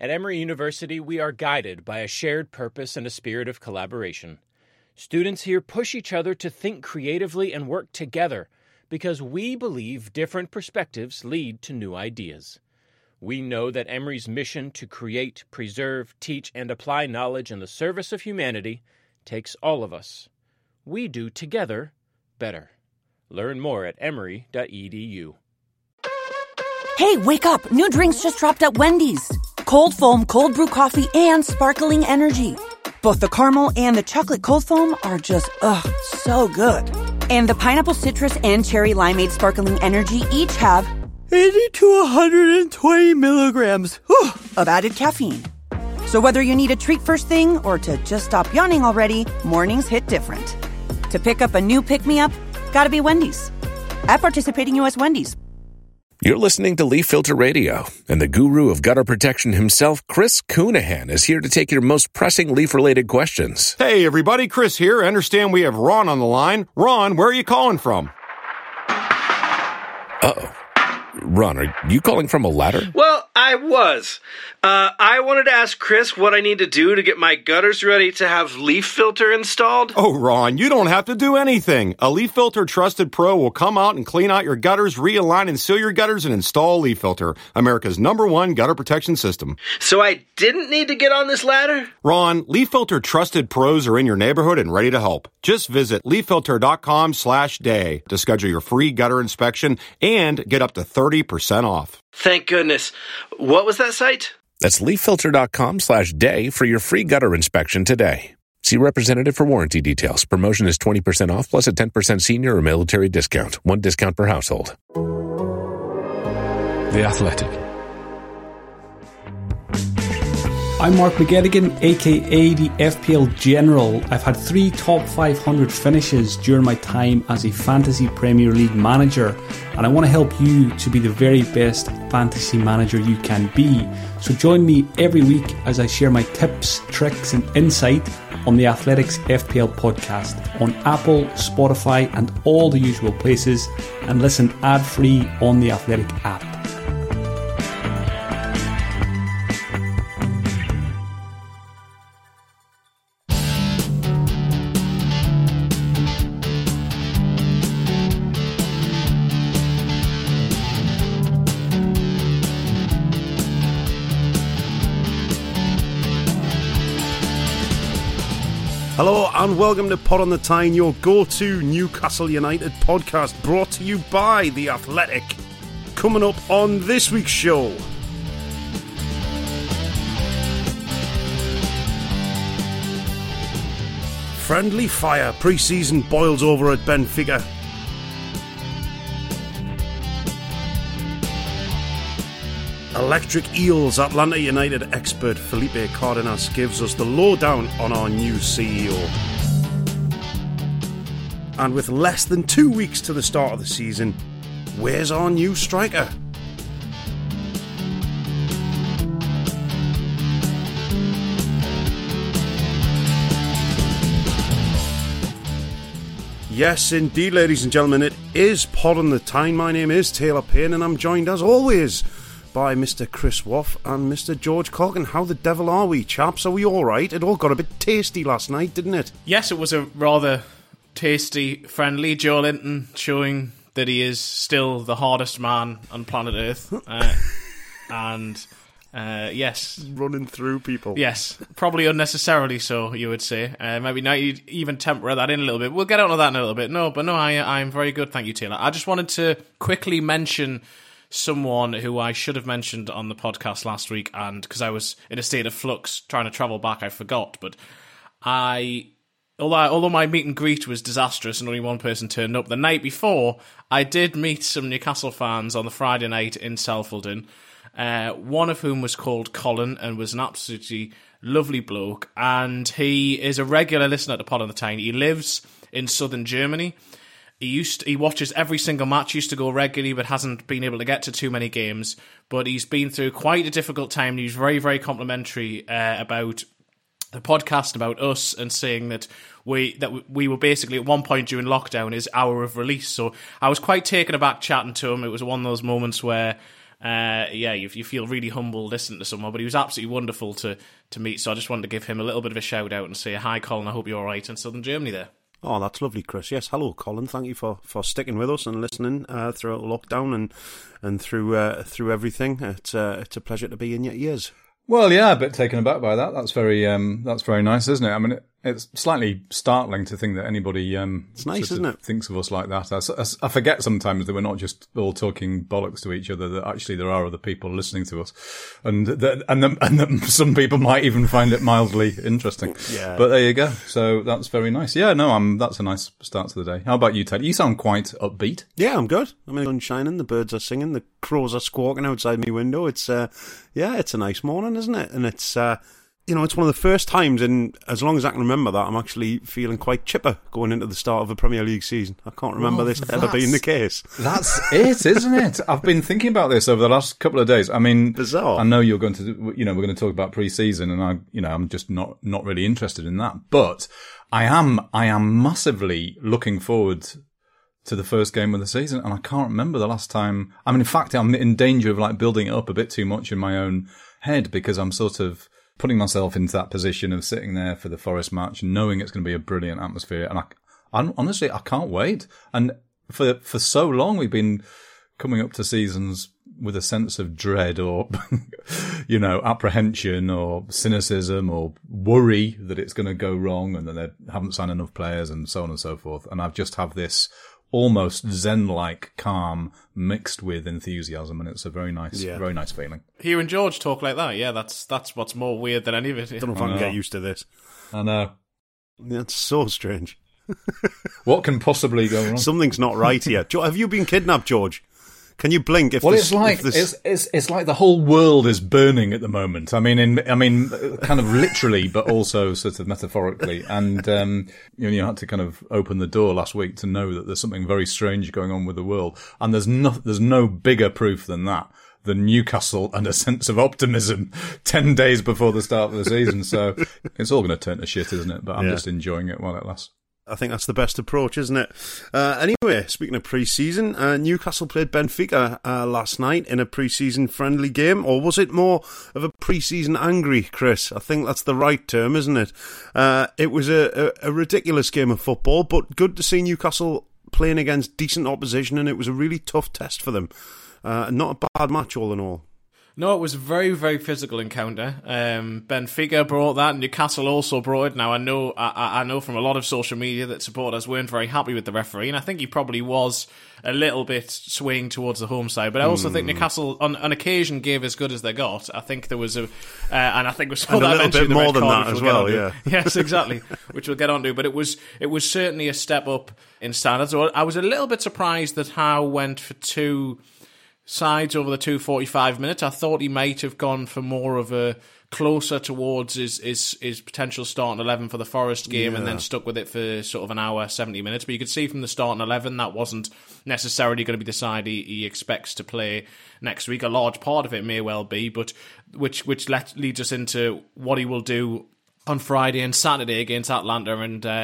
At Emory University, we are guided by a shared purpose and a spirit of collaboration. Students here push each other to think creatively and work together because we believe different perspectives lead to new ideas. We know that Emory's mission to create, preserve, teach, and apply knowledge in the service of humanity takes all of us. We do together better. Learn more at emory.edu. Hey, wake up! New drinks just dropped at Wendy's. Cold foam, cold brew coffee, and sparkling energy. Both the caramel and the chocolate cold foam are just, so good. And the pineapple citrus and cherry limeade sparkling energy each have 80 to 120 milligrams of added caffeine. So whether you need a treat first thing or to just stop yawning already, mornings hit different. To pick up a new pick-me-up, gotta be Wendy's. At participating U.S. Wendy's. You're listening to Leaf Filter Radio, and the guru of gutter protection himself, Chris Coonahan, is here to take your most pressing leaf-related questions. Hey, everybody, Chris here. I understand we have Ron on the line. Ron, where are you calling from? Uh-oh. Ron, are you calling from a ladder? Well, I was. I wanted to ask Chris what I need to do to get my gutters ready to have Leaf Filter installed. Oh, Ron, you don't have to do anything. A Leaf Filter Trusted Pro will come out and clean out your gutters, realign and seal your gutters, and install Leaf Filter, America's #1 gutter protection system. So I didn't need to get on this ladder? Ron, Leaf Filter Trusted Pros are in your neighborhood and ready to help. Just visit leaffilter.com/day to schedule your free gutter inspection and get up to 30% off. Thank goodness. What was that site? That's leaffilter.com/day for your free gutter inspection today. See representative for warranty details. Promotion is 20% off plus a 10% senior or military discount. One discount per household. The Athletic. I'm Mark McGettigan, aka the FPL General. I've had 3 top 500 finishes during my time as a Fantasy Premier League manager, and I want to help you to be the very best fantasy manager you can be. So join me every week as I share my tips, tricks and insight on the Athletics FPL podcast on Apple, Spotify and all the usual places, and listen ad-free on the Athletic app. Hello and welcome to Pod on the Tyne, your go-to Newcastle United podcast brought to you by The Athletic. Coming up on this week's show, friendly fire pre-season boils over at Benfica. Electric Eels Atlanta United expert Felipe Cardenas gives us the lowdown on our new CEO. And with less than 2 weeks to the start of the season, where's our new striker? Yes, indeed, ladies and gentlemen, it is Pod on the Tyne. My name is Taylor Payne and I'm joined as always by Mr. Chris Woff and Mr. George Corgan. How the devil are we, chaps? Are we alright? It all got a bit tasty last night, didn't it? Yes, it was a rather tasty, friendly Joe Linton showing that he is still the hardest man on planet Earth. Yes. Running through people. Yes, probably unnecessarily so, you would say. Maybe now you'd even temper that in a little bit. We'll get onto that in a little bit. I'm very good, thank you, Taylor. I just wanted to quickly mention someone who I should have mentioned on the podcast last week, and because I was in a state of flux trying to travel back, I forgot. But although my meet and greet was disastrous and only one person turned up, the night before I did meet some Newcastle fans on the Friday night in Selfridden. One of whom was called Colin and was an absolutely lovely bloke, and he is a regular listener to Pod on the Tyne. He lives in southern Germany. He watches every single match, used to go regularly, but hasn't been able to get to too many games. But he's been through quite a difficult time. He was very, very complimentary about the podcast, about us, and saying that we were basically at one point during lockdown his hour of release. So I was quite taken aback chatting to him. It was one of those moments where you feel really humble listening to someone, but he was absolutely wonderful to meet. So I just wanted to give him a little bit of a shout out and say, hi, Colin, I hope you're all right in southern Germany there. Oh, that's lovely, Chris. Yes, hello, Colin. Thank you for sticking with us and listening throughout lockdown and through everything. It's a pleasure to be in your ears. Well, yeah, a bit taken aback by that. That's very nice, isn't it? I mean, it's slightly startling to think that anybody it's nice, isn't it? Thinks of us like that. I forget sometimes that we're not just all talking bollocks to each other. That actually there are other people listening to us, and that some people might even find it mildly interesting. Yeah. But there you go. So that's very nice. Yeah, no, that's a nice start to the day. How about you, Ted? You sound quite upbeat. Yeah, I'm good. I mean, the sun's shining, the birds are singing, the crows are squawking outside my window. It's it's a nice morning, isn't it? And it's it's one of the first times in as long as I can remember that I'm actually feeling quite chipper going into the start of a Premier League season. I can't remember this ever being the case. That's it, isn't it? I've been thinking about this over the last couple of days. I mean, bizarre. I know you're going to, we're going to talk about pre-season, and I'm just not really interested in that. But I am massively looking forward to the first game of the season, and I can't remember the last time. I mean, in fact, I'm in danger of building it up a bit too much in my own head because I'm sort of putting myself into that position of sitting there for the Forest match, knowing it's going to be a brilliant atmosphere. And I honestly, I can't wait. And for so long, we've been coming up to seasons with a sense of dread or, apprehension or cynicism or worry that it's going to go wrong and that they haven't signed enough players and so on and so forth. And I've just have this almost zen-like calm mixed with enthusiasm, and it's a very nice feeling. Hearing George talk like that, yeah, that's what's more weird than any of it. I don't know if I can get used to this. I know. That's so strange. What can possibly go wrong? Something's not right here. Have you been kidnapped, George? Can you blink? It's like the whole world is burning at the moment. I mean, kind of literally, but also sort of metaphorically. And you had to kind of open the door last week to know that there's something very strange going on with the world. And there's no bigger proof than that. Than Newcastle and a sense of optimism 10 days before the start of the season. So it's all going to turn to shit, isn't it? But I'm just enjoying it while it lasts. I think that's the best approach, isn't it? Anyway, speaking of pre-season, Newcastle played Benfica last night in a pre-season friendly game, or was it more of a pre-season angry, Chris? I think that's the right term, isn't it? It was a ridiculous game of football, but good to see Newcastle playing against decent opposition, and it was a really tough test for them. Not a bad match all in all. No, it was a very, very physical encounter. Benfica brought that, Newcastle also brought it. Now, I know from a lot of social media that supporters weren't very happy with the referee, and I think he probably was a little bit swaying towards the home side. But I also think Newcastle, on occasion, gave as good as they got. I think there was and I think we saw that a little bit more than that as well. Yeah, yes, exactly, which we'll get on to. But it was certainly a step up in standards. So I was a little bit surprised that Howe went for two sides over the 245 minutes. I thought he might have gone for more of a closer towards his potential starting 11 for the Forest game and then stuck with it for sort of an hour, 70 minutes. But you could see from the starting 11 that wasn't necessarily going to be the side he expects to play next week. A large part of it may well be, but which leads us into what he will do on Friday and Saturday against Atlanta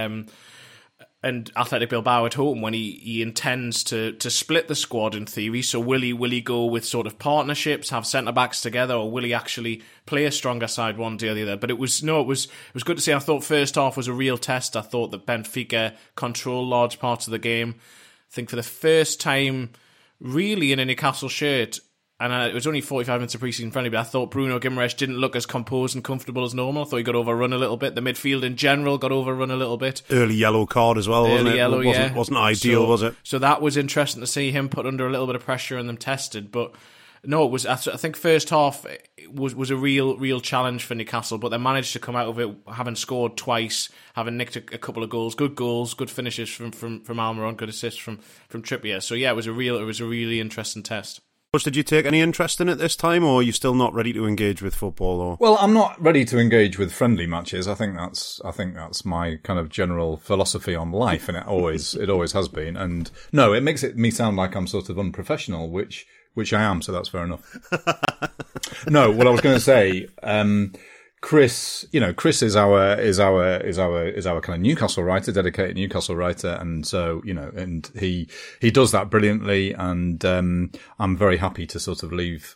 and Athletic Bilbao at home, when he intends to split the squad in theory. So will he go with sort of partnerships, have centre-backs together, or will he actually play a stronger side one day or the other? But it was good to see. I thought first half was a real test. I thought that Benfica controlled large parts of the game. I think for the first time really in a Newcastle shirt, and it was only 45 minutes of pre-season friendly, but I thought Bruno Guimaraes didn't look as composed and comfortable as normal. I thought he got overrun a little bit. The midfield in general got overrun a little bit. Early yellow card as well, wasn't it? Yellow, wasn't ideal, was it? So that was interesting to see him put under a little bit of pressure and them tested. But no, it was. I think first half was a real challenge for Newcastle, but they managed to come out of it having scored twice, having nicked a couple of goals, good finishes from Almiron, good assists from Trippier. So yeah, it was a really interesting test. Did you take any interest in it this time, or are you still not ready to engage with football? Or? Well, I'm not ready to engage with friendly matches. I think that's my kind of general philosophy on life, and it always has been. And no, it makes me sound like I'm sort of unprofessional, which I am. So that's fair enough. No, what I was going to say, Chris is our kind of Newcastle writer, dedicated Newcastle writer, and so and he does that brilliantly, and I'm very happy to sort of leave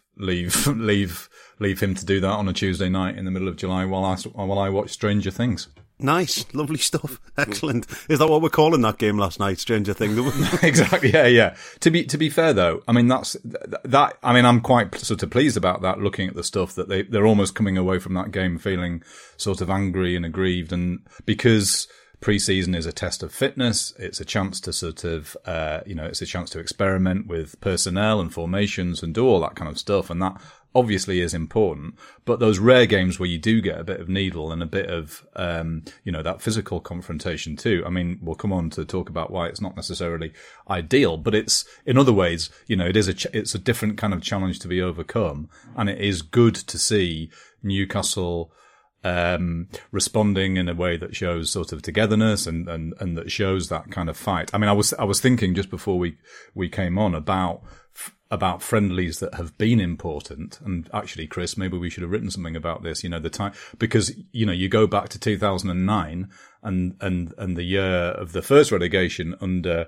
him to do that on a Tuesday night in the middle of July while I watch Stranger Things. Nice, lovely stuff. Excellent. Is that what we're calling that game last night, Stranger Things? Exactly. Yeah. To be fair though, I mean I'm quite sort of pleased about that. Looking at the stuff that they're almost coming away from that game feeling sort of angry and aggrieved, and because pre-season is a test of fitness, it's a chance to sort of it's a chance to experiment with personnel and formations and do all that kind of stuff, and that obviously is important. But those rare games where you do get a bit of needle and a bit of that physical confrontation too. I mean, we'll come on to talk about why it's not necessarily ideal, but it's in other ways, it's a different kind of challenge to be overcome, and it is good to see Newcastle responding in a way that shows sort of togetherness and that shows that kind of fight. I mean, I was thinking just before we came on about friendlies that have been important, and actually, Chris, maybe we should have written something about this. The time, because you go back to 2009 and the year of the first relegation under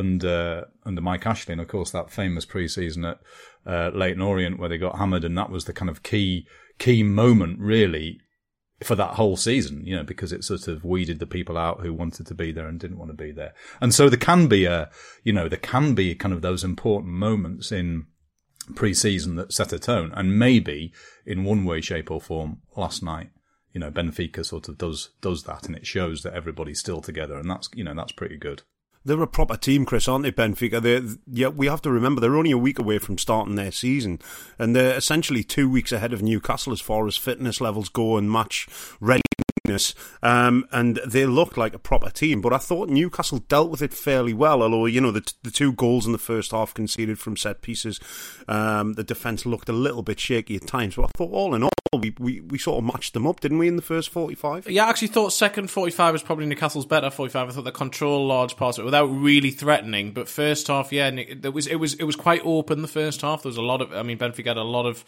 Mike Ashley, and of course that famous pre-season at Leyton Orient where they got hammered, and that was the kind of key moment really for that whole season, because it sort of weeded the people out who wanted to be there and didn't want to be there. And so there can be kind of those important moments in pre-season that set a tone. And maybe in one way, shape or form last night, Benfica sort of does that, and it shows that everybody's still together, and that's pretty good. They're a proper team, Chris, aren't they, Benfica? We have to remember they're only a week away from starting their season, and they're essentially 2 weeks ahead of Newcastle as far as fitness levels go and match readiness. And they look like a proper team, but I thought Newcastle dealt with it fairly well, although, the 2 goals in the first half conceded from set pieces. The defence looked a little bit shaky at times, but I thought all in all, we sort of matched them up, didn't we, in the first 45? Yeah, I actually thought second 45 was probably Newcastle's better 45. I thought they controlled large parts of it without really threatening. But first half, yeah, it was quite open. The first half, there was a lot of. I mean, Benfica had a lot of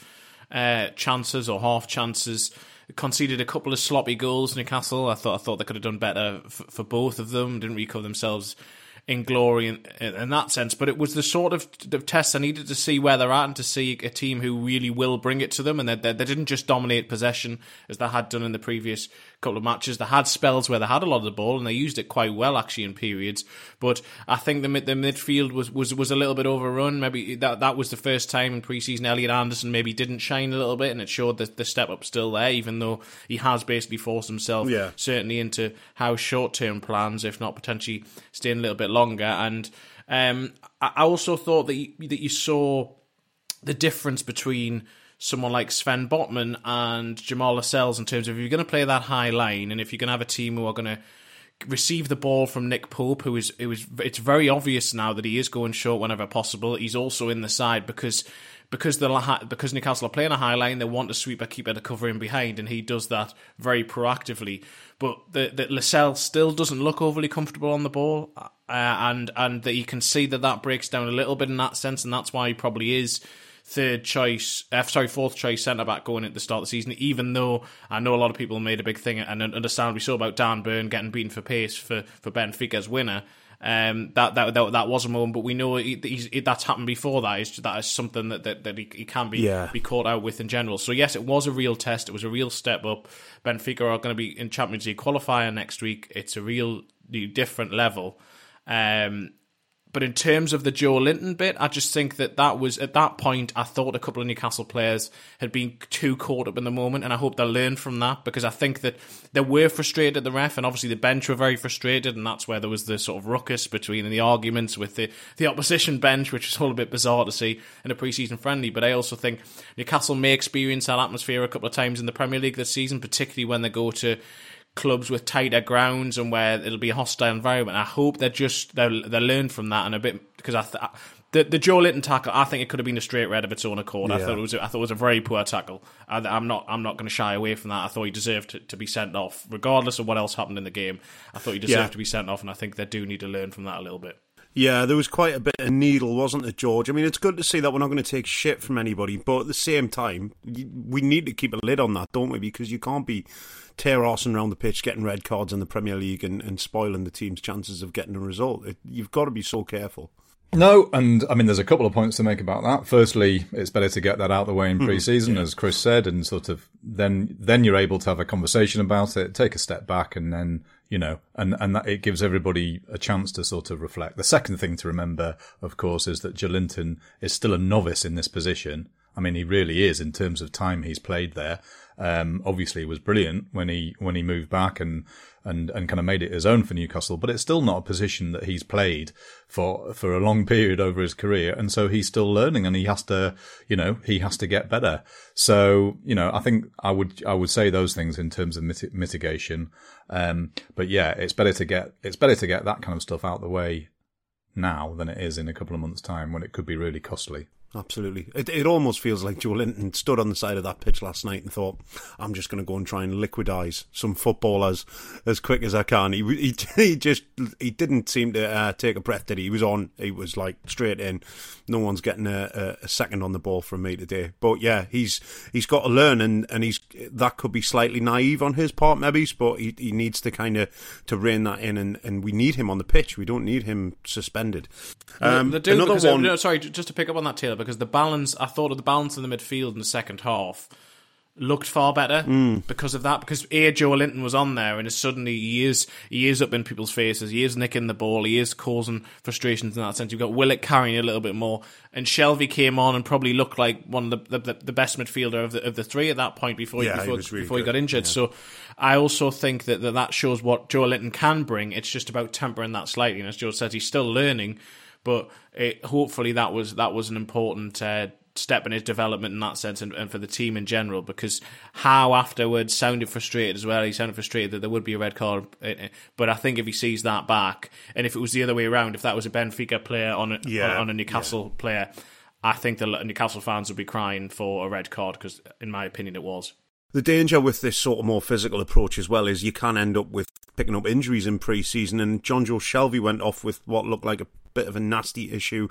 chances or half chances. Conceded a couple of sloppy goals. Newcastle, I thought they could have done better for both of them. Didn't recover themselves in glory in that sense, but it was the sort of test I needed to see where they're at and to see a team who really will bring it to them, and they didn't just dominate possession as they had done in the previous couple of matches. They had spells where they had a lot of the ball and they used it quite well actually in periods, but I think the midfield was a little bit overrun. Maybe that was the first time in pre-season Elliot Anderson maybe didn't shine a little bit, and it showed that the step up still there, even though he has basically forced himself certainly into how short-term plans, if not potentially staying a little bit longer. And I also thought that you saw the difference between someone like Sven Botman and Jamal Lascelles in terms of if you're going to play that high line and if you're going to have a team who are going to receive the ball from Nick Pope, it's very obvious now that he is going short whenever possible. He's also in the side because Newcastle are playing a high line, they want a sweeper keeper to cover him behind, and he does that very proactively. But the Lascelles still doesn't look overly comfortable on the ball, and that you can see that breaks down a little bit in that sense, and that's why he probably is fourth choice centre back going into the start of the season. Even though I know a lot of people made a big thing, and understandably so, about Dan Burn getting beaten for pace for Benfica's winner. That was a moment, but we know that's happened before. That is something that he can be caught out with in general. So yes, it was a real test. It was a real step up. Benfica are going to be in Champions League qualifier next week. It's a real different level. But in terms of the Joe Linton bit, I just think that was, at that point, I thought a couple of Newcastle players had been too caught up in the moment, and I hope they learned from that, because I think that they were frustrated at the ref, and obviously the bench were very frustrated, and that's where there was the sort of ruckus between the arguments with the opposition bench, which was all a bit bizarre to see in a pre-season friendly. But I also think Newcastle may experience that atmosphere a couple of times in the Premier League this season, particularly when they go to clubs with tighter grounds and where it'll be a hostile environment. I hope they'll learn from that, and a bit, because the Joe Linton tackle, I think it could have been a straight red of its own accord. Yeah. I thought it was a very poor tackle. I'm not going to shy away from that. I thought he deserved to be sent off, regardless of what else happened in the game. I thought he deserved to be sent off, and I think they do need to learn from that a little bit. Yeah, there was quite a bit of needle, wasn't there, George? I mean, it's good to see that we're not going to take shit from anybody, but at the same time, we need to keep a lid on that, don't we? Because you can't be tear-arsing around the pitch, getting red cards in the Premier League and spoiling the team's chances of getting a result. You've got to be so careful. No, and I mean, there's a couple of points to make about that. Firstly, it's better to get that out of the way in pre-season, as Chris said, and sort of then you're able to have a conversation about it, take a step back, and then, you know, and that it gives everybody a chance to sort of reflect. The second thing to remember, of course, is that Joelinton is still a novice in this position. I mean, he really is in terms of time he's played there. Obviously, he was brilliant when he moved back and kind of made it his own for Newcastle, but it's still not a position that he's played for a long period over his career, and so he's still learning, and he has to get better. So, you know, I think I would say those things in terms of mitigation. But yeah, it's better to get that kind of stuff out the way now than it is in a couple of months' time when it could be really costly. Absolutely. It almost feels like Joelinton stood on the side of that pitch last night and thought, I'm just going to go and try and liquidise some footballers as quick as I can. He didn't seem to take a breath, did he? He was on. He was like straight in. No one's getting a second on the ball from me today. But yeah, he's got to learn, and that could be slightly naive on his part, maybe, but he needs to kind of to rein that in, and we need him on the pitch. We don't need him suspended. Sorry, just to pick up on that, Taylor, because I thought of the balance in the midfield in the second half looked far better because of that. Because Joelinton was on there, and suddenly he is up in people's faces. He is nicking the ball. He is causing frustrations in that sense. You've got Willock carrying a little bit more, and Shelvey came on and probably looked like one of the best midfielder of the three at that point before he got injured. Yeah. So I also think that shows what Joelinton can bring. It's just about tempering that slightly. And as Joe says, he's still learning. But hopefully that was an important step in his development in that sense, and for the team in general, because Howe afterwards sounded frustrated as well. He sounded frustrated that there would be a red card. But I think if he sees that back, and if it was the other way around, if that was a Benfica player on a Newcastle player, I think the Newcastle fans would be crying for a red card, because in my opinion it was. The danger with this sort of more physical approach as well is you can end up with picking up injuries in pre-season, and Jonjo Shelvey went off with what looked like a bit of a nasty issue.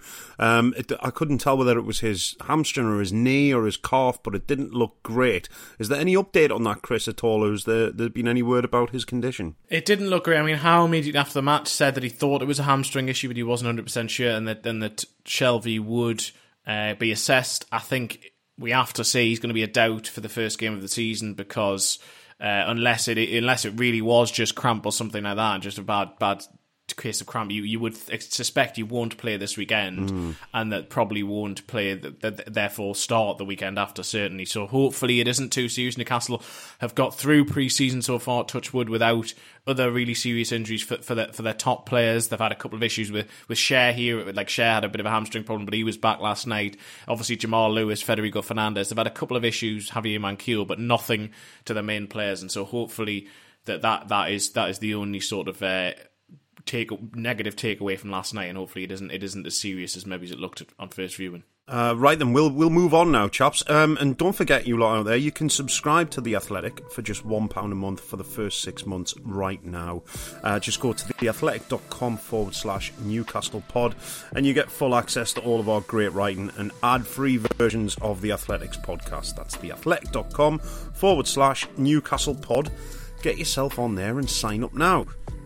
I couldn't tell whether it was his hamstring or his knee or his calf, but it didn't look great. Is there any update on that, Chris, at all, or has there been any word about his condition? It didn't look great. I mean, Howe immediately after the match said that he thought it was a hamstring issue, but he wasn't 100% sure, and that Shelvey would be assessed. I think we have to say he's going to be a doubt for the first game of the season, because unless it really was just cramp or something like that, just a bad case of cramp, you would suspect he won't play this weekend, and that probably won't play, therefore start the weekend after, certainly. So hopefully it isn't too serious. Newcastle have got through pre-season so far, touch wood, without other really serious injuries for their top players. They've had a couple of issues with Cher here. Like, Cher had a bit of a hamstring problem, but he was back last night. Obviously Jamal Lewis, Federico Fernandez, they've had a couple of issues, Javier Manquillo, but nothing to the main players. And so hopefully that is the only sort of negative takeaway from last night, and hopefully it isn't as serious as maybe it looked on first viewing. Right then, we'll move on now, chaps. And don't forget, you lot out there, you can subscribe to The Athletic for just £1 a month for the first 6 months right now. Just go to theathletic.com/Newcastle pod, and you get full access to all of our great writing and ad-free versions of The Athletic's podcast. That's theathletic.com/Newcastle pod. Get yourself on there and sign up now.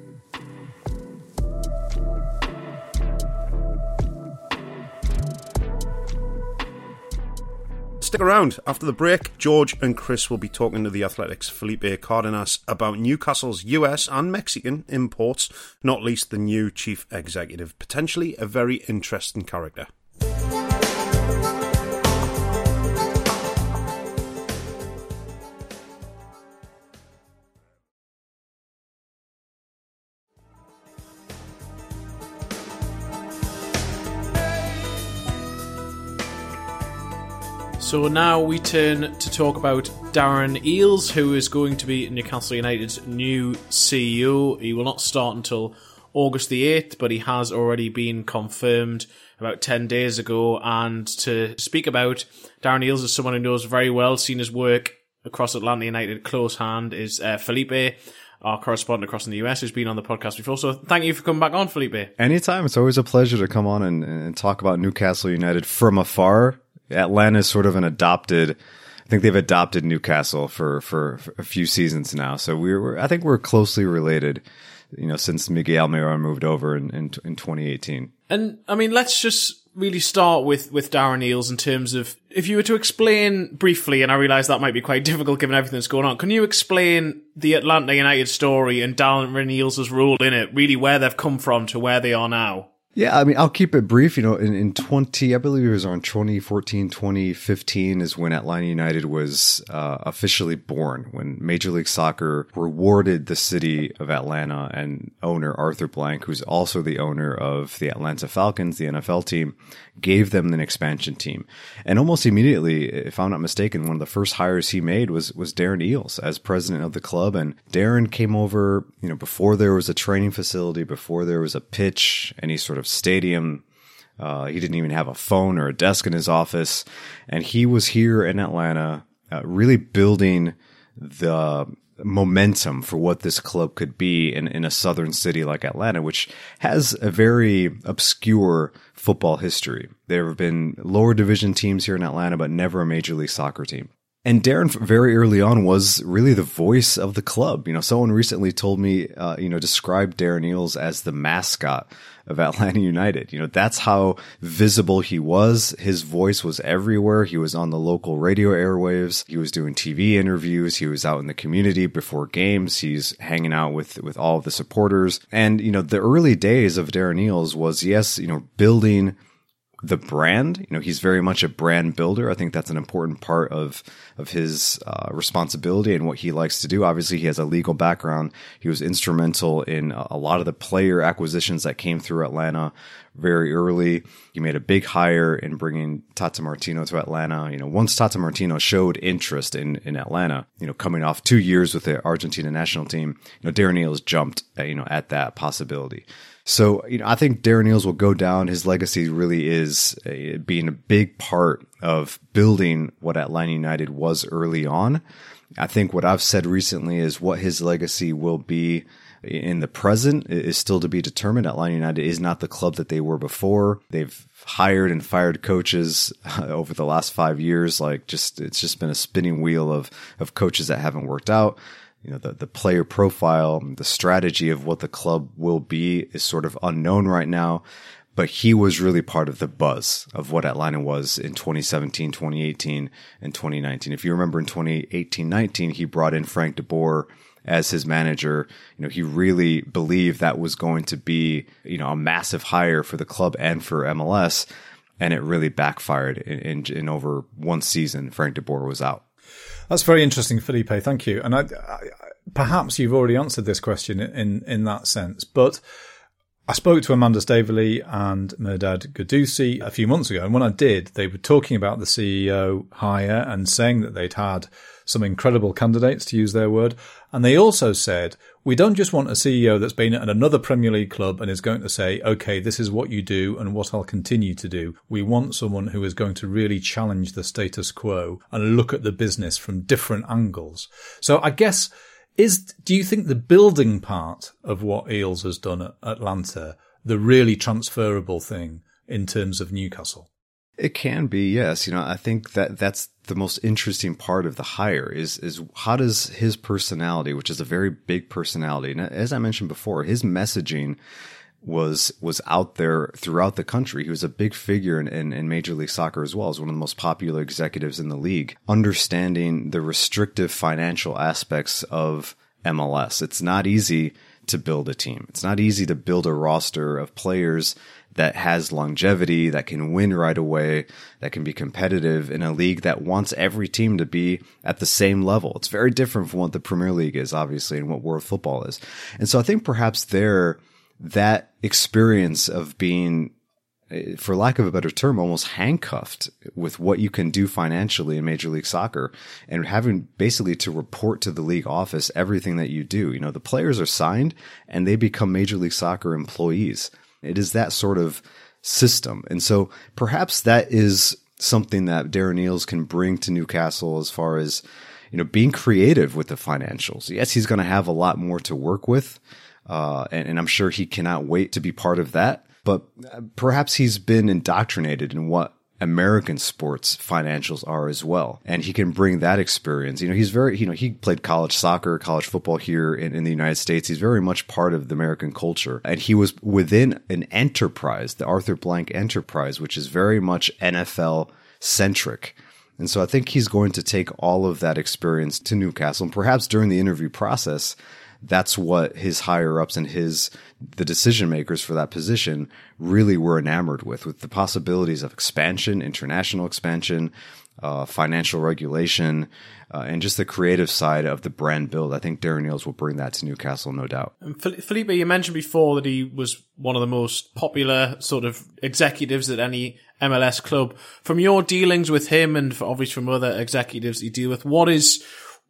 Stick around. After the break, George and Chris will be talking to The Athletic's Felipe Cardenas about Newcastle's US and Mexican imports, not least the new chief executive. Potentially a very interesting character. So now we turn to talk about Darren Eales, who is going to be Newcastle United's new CEO. He will not start until August the 8th, but he has already been confirmed about 10 days ago. And to speak about Darren Eales as someone who knows very well, seen his work across Atlanta United close hand, is Felipe. our correspondent across in the US, who's been on the podcast before. So thank you for coming back on, Felipe. Anytime. It's always a pleasure to come on and talk about Newcastle United from afar. Atlanta is sort of I think they've adopted Newcastle for a few seasons now. So I think we're closely related, since Miguel Almiron moved over in 2018. And I mean, let's just really start with Darren Eales in terms of, if you were to explain briefly, and I realise that might be quite difficult given everything that's going on, can you explain the Atlanta United story and Darren Eales' role in it, really where they've come from to where they are now? Yeah, I mean, I'll keep it brief. I believe it was around 2014, 2015 is when Atlanta United was officially born, when Major League Soccer rewarded the city of Atlanta and owner Arthur Blank, who's also the owner of the Atlanta Falcons, the NFL team, gave them an expansion team. And almost immediately, if I'm not mistaken, one of the first hires he made was Darren Eales as president of the club. And Darren came over, before there was a training facility, before there was a pitch, any sort of stadium. He didn't even have a phone or a desk in his office. And he was here in Atlanta, really building the momentum for what this club could be in a southern city like Atlanta, which has a very obscure football history. There have been lower division teams here in Atlanta, but never a Major League Soccer team. And Darren, very early on, was really the voice of the club. Someone recently told me, described Darren Eales as the mascot of Atlanta United. That's how visible he was. His voice was everywhere. He was on the local radio airwaves. He was doing TV interviews. He was out in the community before games. He's hanging out with all of the supporters. And, the early days of Darren Eales was, yes, building the brand. He's very much a brand builder. I think that's an important part of his responsibility and what he likes to do. Obviously, he has a legal background. He was instrumental in a lot of the player acquisitions that came through Atlanta very early. He made a big hire in bringing Tata Martino to Atlanta. Once Tata Martino showed interest in Atlanta, coming off 2 years with the Argentina national team, Darren Eales jumped, at that possibility. So, I think Darren Eales will go down. His legacy really is being a big part of building what Atlanta United was early on. I think what I've said recently is what his legacy will be in the present is still to be determined. Atlanta United is not the club that they were before. They've hired and fired coaches over the last 5 years. It's just been a spinning wheel of coaches that haven't worked out. The player profile, the strategy of what the club will be is sort of unknown right now, but he was really part of the buzz of what Atlanta was in 2017, 2018, and 2019. If you remember in 2018-19, he brought in Frank de Boer as his manager. He really believed that was going to be, a massive hire for the club and for MLS, and it really backfired in over one season. Frank de Boer was out. That's very interesting, Felipe. Thank you. And I perhaps you've already answered this question in that sense, but I spoke to Amanda Staveley and Mehrdad Ghodoussi a few months ago, and when I did, they were talking about the CEO hire and saying that they'd had some incredible candidates, to use their word. And they also said, we don't just want a CEO that's been at another Premier League club and is going to say, okay, this is what you do and what I'll continue to do. We want someone who is going to really challenge the status quo and look at the business from different angles. So I guess, do you think the building part of what Eales has done at Atlanta, the really transferable thing in terms of Newcastle? It can be, yes. I think that's the most interesting part of the hire is how does his personality, which is a very big personality, and as I mentioned before, his messaging was out there throughout the country. He was a big figure in Major League Soccer as well, as one of the most popular executives in the league, understanding the restrictive financial aspects of MLS. It's not easy to build a team. It's not easy to build a roster of players that has longevity, that can win right away, that can be competitive in a league that wants every team to be at the same level. It's very different from what the Premier League is, obviously, and what world football is. And so I think perhaps that experience of being, for lack of a better term, almost handcuffed with what you can do financially in Major League Soccer and having basically to report to the league office everything that you do. The players are signed and they become Major League Soccer employees. It is that sort of system. And so perhaps that is something that Darren Eales can bring to Newcastle as far as, being creative with the financials. Yes, he's going to have a lot more to work with. And I'm sure he cannot wait to be part of that. But perhaps he's been indoctrinated in what American sports financials are as well. And he can bring that experience. He's very, he played college soccer, college football here in the United States. He's very much part of the American culture. And he was within an enterprise, the Arthur Blank enterprise, which is very much NFL centric. And so I think he's going to take all of that experience to Newcastle. And perhaps during the interview process, that's what his higher ups and the decision makers for that position really were enamored with the possibilities of expansion, international expansion, financial regulation, and just the creative side of the brand build. I think Darren Eales will bring that to Newcastle, no doubt. And Felipe, you mentioned before that he was one of the most popular sort of executives at any MLS club. From your dealings with him and obviously from other executives you deal with, what is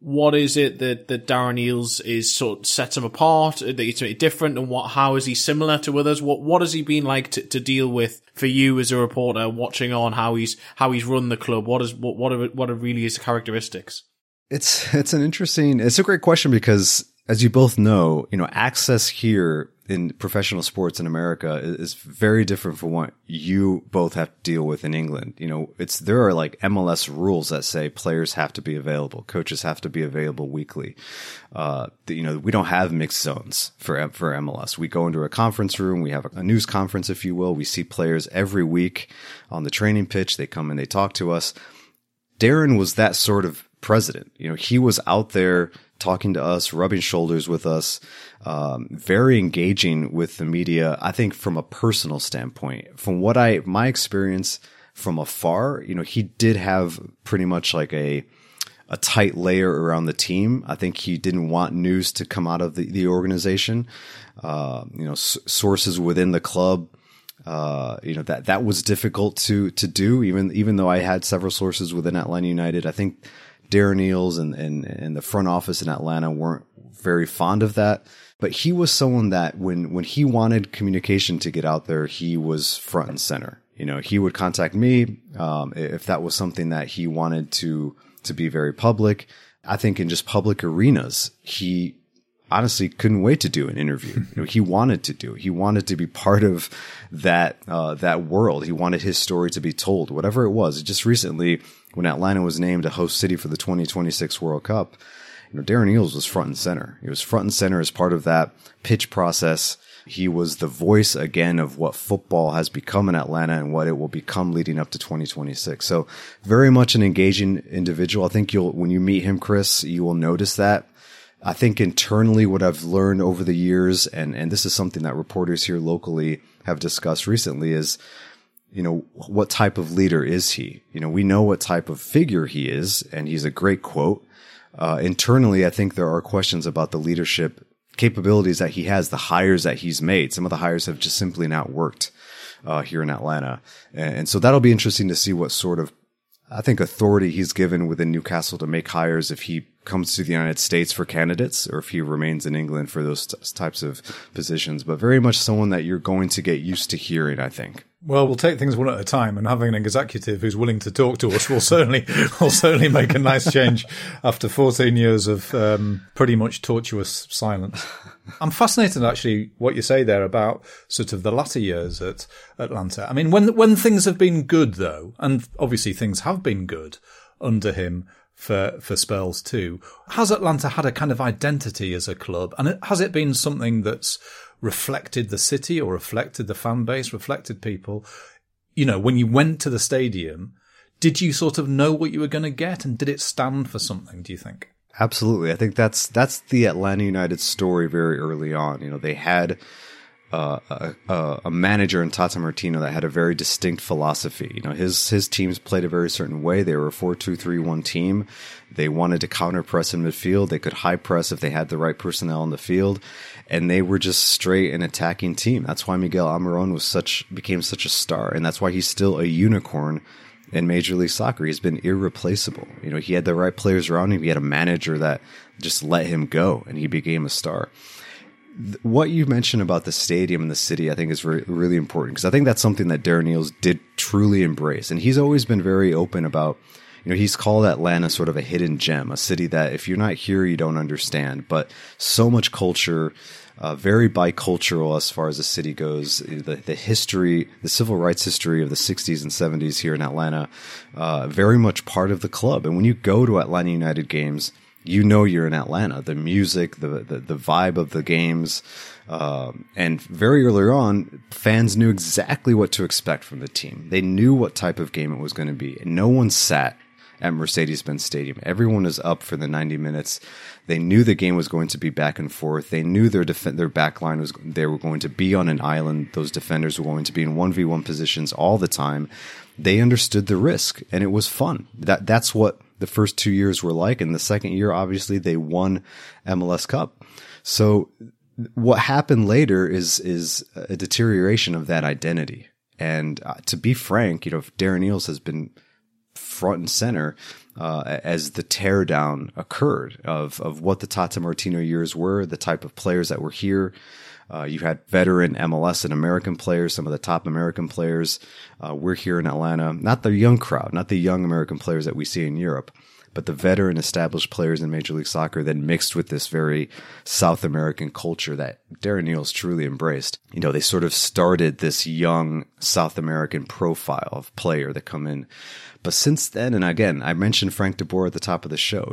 it that Darren Eales is sort of sets him apart, that it's different, and how is he similar to others? What has he been like to deal with for you as a reporter, watching on how he's run the club? What are really his characteristics? It's a great question because, as you both know, access here in professional sports in America is very different from what you both have to deal with in England. There are like MLS rules that say players have to be available, coaches have to be available weekly. We don't have mixed zones for MLS. We go into a conference room, we have a news conference, if you will. We see players every week on the training pitch. They come and they talk to us. Darren was that sort of president. He was out there talking to us, rubbing shoulders with us, very engaging with the media. I think from a personal standpoint, from my experience from afar, he did have pretty much like a tight layer around the team. I think he didn't want news to come out of the organization. Sources within the club, that was difficult to do, even though I had several sources within Atlanta United. I think Darren Eales and the front office in Atlanta weren't very fond of that. But he was someone that when he wanted communication to get out there, he was front and center. He would contact me if that was something that he wanted to be very public. I think in just public arenas, he honestly couldn't wait to do an interview. He wanted to be part of that world. He wanted his story to be told, whatever it was. Just recently, when Atlanta was named a host city for the 2026 World Cup, Darren Eales was front and center. He was front and center as part of that pitch process. He was the voice again of what football has become in Atlanta and what it will become leading up to 2026. So very much an engaging individual. I think when you meet him, Chris, you will notice that. I think internally what I've learned over the years, and this is something that reporters here locally have discussed recently, is, what type of leader is he? We know what type of figure he is, and he's a great quote. Internally, I think there are questions about the leadership capabilities that he has, the hires that he's made. Some of the hires have just simply not worked here in Atlanta. And so that'll be interesting to see what sort of, I think, authority he's given within Newcastle to make hires if he comes to the United States for candidates or if he remains in England for those types of positions. But very much someone that you're going to get used to hearing, I think. Well, we'll take things one at a time, and having an executive who's willing to talk to us will certainly make a nice change after 14 years of pretty much tortuous silence. I'm fascinated, actually, what you say there about sort of the latter years at Atlanta. I mean, when things have been good, though, and obviously things have been good under him for spells too, has Atlanta had a kind of identity as a club? And has it been something that's reflected the city or reflected the fan base, reflected people? When you went to the stadium, did you sort of know what you were going to get, and did it stand for something, do you think? Absolutely. I think that's the Atlanta United story very early on. They had a manager in Tata Martino that had a very distinct philosophy. His teams played a very certain way. They were a 4-2-3-1 team. They wanted to counter press in midfield. They could high press if they had the right personnel in the field. And they were just straight an attacking team. That's why Miguel Almiron became such a star. And that's why he's still a unicorn in Major League Soccer. He's been irreplaceable. He had the right players around him. He had a manager that just let him go, and he became a star. What you mentioned about the stadium and the city, I think is really important, because I think that's something that Darren Eales did truly embrace. And he's always been very open about, he's called Atlanta sort of a hidden gem, a city that if you're not here, you don't understand. But so much culture, very bicultural as far as the city goes. The history, the civil rights history of the 60s and 70s here in Atlanta, very much part of the club. And when you go to Atlanta United games, you're in Atlanta. The music, the vibe of the games, and very early on, fans knew exactly what to expect from the team. They knew what type of game it was going to be. And no one sat at Mercedes-Benz Stadium. Everyone was up for the 90 minutes. They knew the game was going to be back and forth. They knew their back line they were going to be on an island. Those defenders were going to be in 1v1 positions all the time. They understood the risk, and it was fun. That's what the first 2 years were like. And the second year, obviously, they won MLS Cup. So what happened later is a deterioration of that identity. And to be frank, Darren Eales has been front and center as the teardown occurred of what the Tata Martino years were, the type of players that were here. You had veteran MLS and American players, some of the top American players were here in Atlanta. Not the young crowd, not the young American players that we see in Europe, but the veteran established players in Major League Soccer then mixed with this very South American culture that Darren Eales truly embraced. They sort of started this young South American profile of player that come in. But since then, and again, I mentioned Frank de Boer at the top of the show,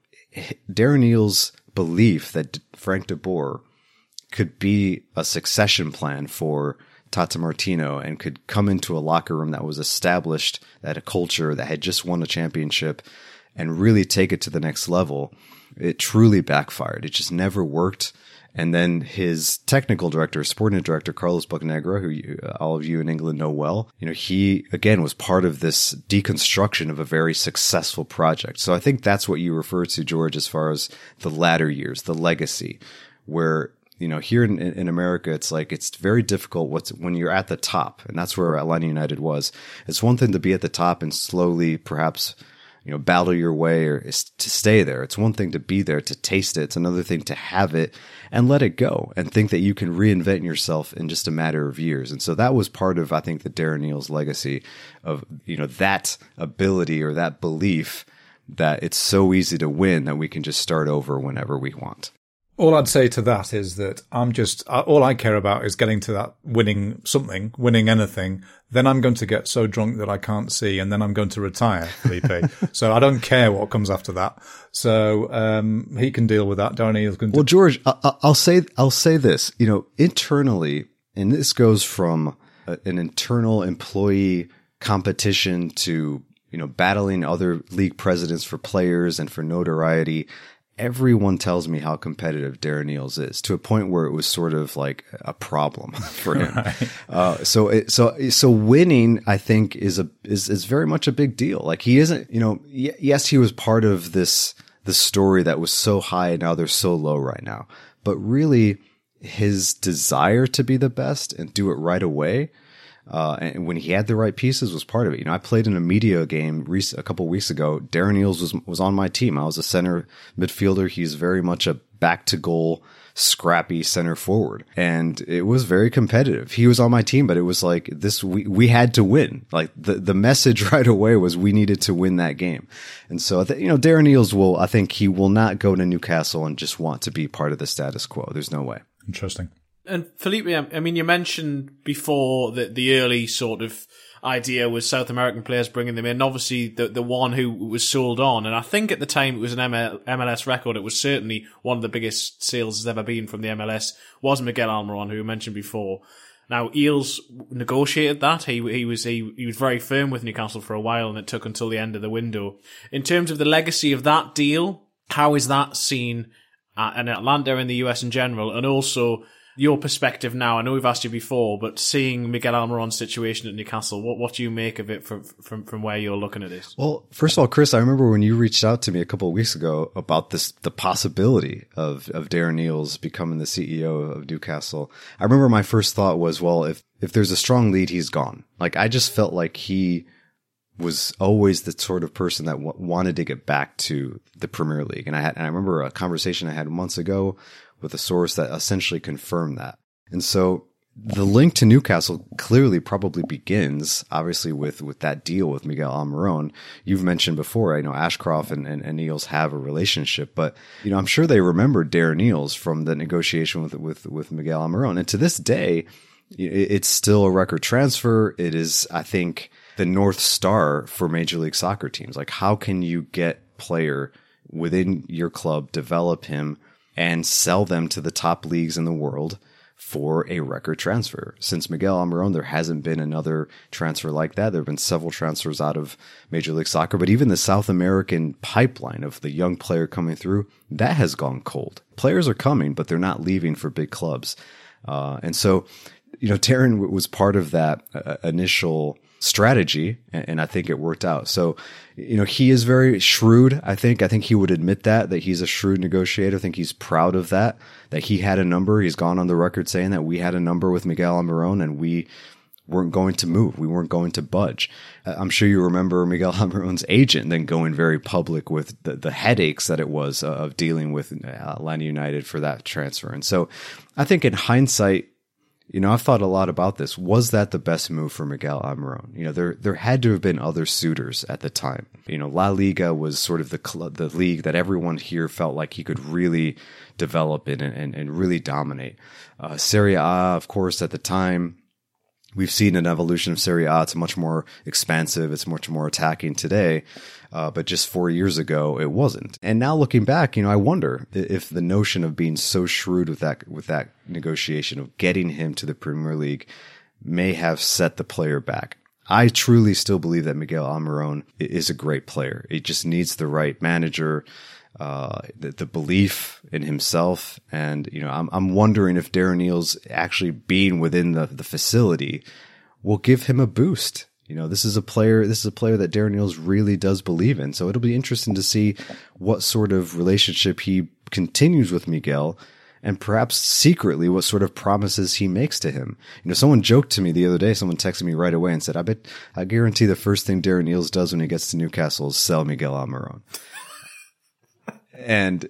Darren Eales' belief that Frank de Boer could be a succession plan for Tata Martino and could come into a locker room that was established, that a culture that had just won a championship and really take it to the next level, it truly backfired. It just never worked. And then his technical director, sporting director, Carlos Bocanegra, who all of you in England know well, he, again, was part of this deconstruction of a very successful project. So I think that's what you refer to, George, as far as the latter years, the legacy, where here in America, it's like, it's very difficult when you're at the top, and that's where Atlanta United was. It's one thing to be at the top and slowly perhaps, battle your way or to stay there. It's one thing to be there, to taste it. It's another thing to have it and let it go and think that you can reinvent yourself in just a matter of years. And so that was part of, I think, the Darren Eales legacy of, that ability or that belief that it's so easy to win that we can just start over whenever we want. All I'd say to that is that all I care about is getting to that winning anything. Then I'm going to get so drunk that I can't see, and then I'm going to retire, Felipe. So I don't care what comes after that. So, he can deal with that. Darren Eales can. Well, George, I'll say this, internally, and this goes from an internal employee competition to, battling other league presidents for players and for notoriety. Everyone tells me how competitive Darren Eales is, to a point where it was sort of like a problem for him. Right. So winning, I think, is very much a big deal. Like, he isn't, yes, he was part of the story that was so high and now they're so low right now. But really, his desire to be the best and do it right away, and when he had the right pieces, was part of it. I played in a media game a couple weeks ago. Darren Eales was on my team. I was a center midfielder. He's very much a back to goal, scrappy center forward. And it was very competitive. He was on my team, but it was like this, we had to win. Like the message right away was we needed to win that game. And so, Darren Eales I think he will not go to Newcastle and just want to be part of the status quo. There's no way. Interesting. And Felipe, I mean, you mentioned before that the early sort of idea was South American players bringing them in. Obviously, the one who was sold on, and I think at the time it was an MLS record. It was certainly one of the biggest sales has ever been from the MLS. Was Miguel Almiron, who we mentioned before. Now, Eales negotiated that. He was very firm with Newcastle for a while, and it took until the end of the window. In terms of the legacy of that deal, how is that seen in Atlanta, in the US in general, and also your perspective now? I know we've asked you before, but seeing Miguel Almiron's situation at Newcastle, what do you make of it from where you're looking at this? Well, first of all, Chris, I remember when you reached out to me a couple of weeks ago about the possibility of Darren Eales becoming the CEO of Newcastle. I remember my first thought was, well, if there's a strong lead, he's gone. Like, I just felt like he was always the sort of person that wanted to get back to the Premier League. And I remember a conversation I had months ago with a source that essentially confirmed that. And so the link to Newcastle clearly probably begins, obviously, with that deal with Miguel Almiron. You've mentioned before, Ashcroft and Eales have a relationship, but, I'm sure they remember Darren Eales from the negotiation with Miguel Almiron. And to this day, it's still a record transfer. It is, I think, the North Star for Major League Soccer teams. Like, how can you get player within your club, develop him, and sell them to the top leagues in the world for a record transfer? Since Miguel Almiron, there hasn't been another transfer like that. There have been several transfers out of Major League Soccer, but even the South American pipeline of the young player coming through, that has gone cold. Players are coming, but they're not leaving for big clubs. And so, Darren was part of that initial strategy, and I think it worked out. So, he is very shrewd. I think he would admit that he's a shrewd negotiator. I think he's proud of that he had a number. He's gone on the record saying that we had a number with Miguel Almiron and we weren't going to move. We weren't going to budge. I'm sure you remember Miguel Almiron's agent then going very public with the headaches that it was of dealing with Atlanta United for that transfer. And so I think in hindsight, I've thought a lot about this. Was that the best move for Miguel Almiron? There had to have been other suitors at the time. La Liga was sort of the league that everyone here felt like he could really develop in and really dominate. Serie A, of course, at the time, we've seen an evolution of Serie A. It's much more expansive. It's much more attacking today. But just 4 years ago, it wasn't. And now looking back, I wonder if the notion of being so shrewd with that negotiation of getting him to the Premier League may have set the player back. I truly still believe that Miguel Almiron is a great player. He just needs the right manager, the belief in himself. And, I'm wondering if Darren Eales actually being within the facility will give him a boost. This is a player that Darren Eales really does believe in. So it'll be interesting to see what sort of relationship he continues with Miguel, and perhaps secretly what sort of promises he makes to him. Someone joked to me the other day, someone texted me right away and said, I guarantee the first thing Darren Eales does when he gets to Newcastle is sell Miguel Almiron. And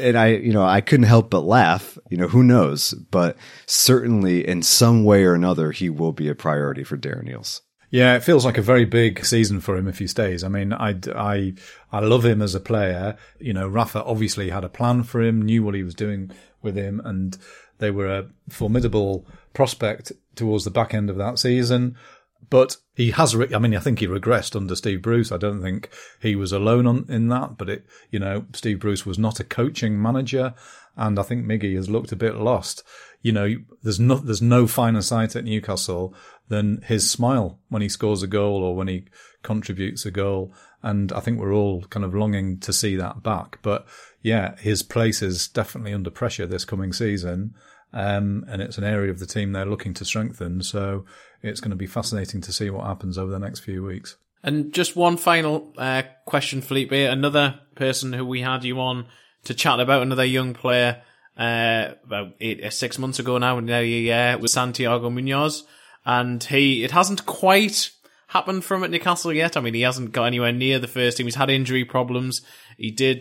I couldn't help but laugh. Who knows? But certainly in some way or another, he will be a priority for Darren Eales. Yeah, it feels like a very big season for him if he stays. I mean, I love him as a player. Rafa obviously had a plan for him, knew what he was doing with him, and they were a formidable prospect towards the back end of that season. But he has, I think he regressed under Steve Bruce. I don't think he was alone in that, but Steve Bruce was not a coaching manager, and I think Miggy has looked a bit lost. There's no finer sight at Newcastle than his smile when he scores a goal or when he contributes a goal. And I think we're all kind of longing to see that back. But yeah, his place is definitely under pressure this coming season. And it's an area of the team they're looking to strengthen. So it's going to be fascinating to see what happens over the next few weeks. And just one final question, Felipe. Another person who we had you on to chat about, another young player, about 6 months ago now, nearly a year, was Santiago Munoz. And it hasn't quite happened from at Newcastle yet. I mean, he hasn't got anywhere near the first team. He's had injury problems. He did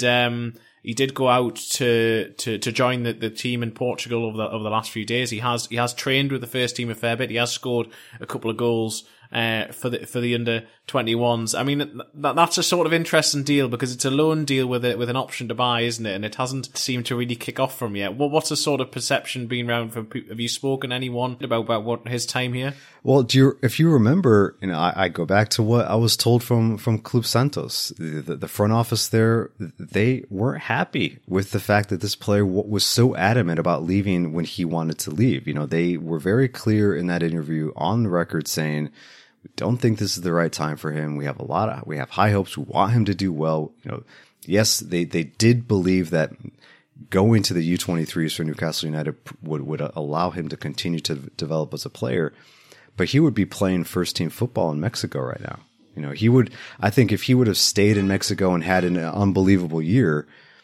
go out to join the team in Portugal over the last few days. He has trained with the first team a fair bit. He has scored a couple of goals for the under 21s. I mean, that's a sort of interesting deal because it's a loan deal with an option to buy, isn't it? And it hasn't seemed to really kick off from yet. What's the sort of perception been around from? Have you spoken to anyone about what his time here? Well, if you remember, I go back to what I was told from Club Santos, the front office there, they weren't happy with the fact that this player was so adamant about leaving when he wanted to leave. They were very clear in that interview on the record saying, we don't think this is the right time for him. We have high hopes. We want him to do well. Yes, they did believe that going to the U23s for Newcastle United would allow him to continue to develop as a player, but he would be playing first team football in Mexico right now. I think if he would have stayed in Mexico and had an unbelievable year,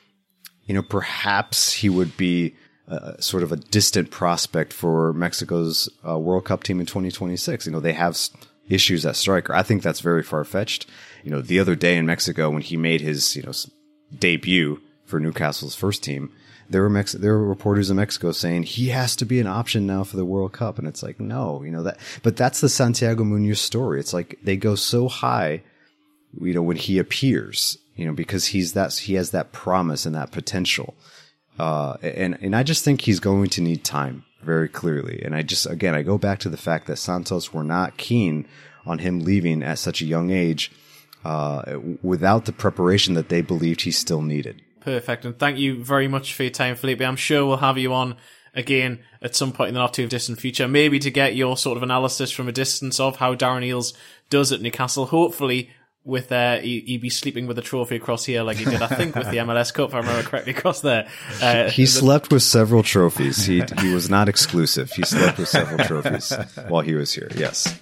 perhaps he would be sort of a distant prospect for Mexico's World Cup team in 2026. They have issues at striker. I think that's very far-fetched. The other day in Mexico when he made his, debut for Newcastle's first team, there were reporters in Mexico saying he has to be an option now for the World Cup. And it's like, no, but that's the Santiago Munoz story. It's like they go so high, when he appears, because he has that promise and that potential. And I just think he's going to need time very clearly. And I go back to the fact that Santos were not keen on him leaving at such a young age, without the preparation that they believed he still needed. Perfect. And thank you very much for your time, Felipe. I'm sure we'll have you on again at some point in the not too distant future, maybe to get your sort of analysis from a distance of how Darren Eales does at Newcastle. Hopefully with he'd be sleeping with a trophy across here like he did, I think, with the MLS Cup, if I remember correctly, across there. He slept with several trophies. He was not exclusive. He slept with several trophies while he was here. Yes.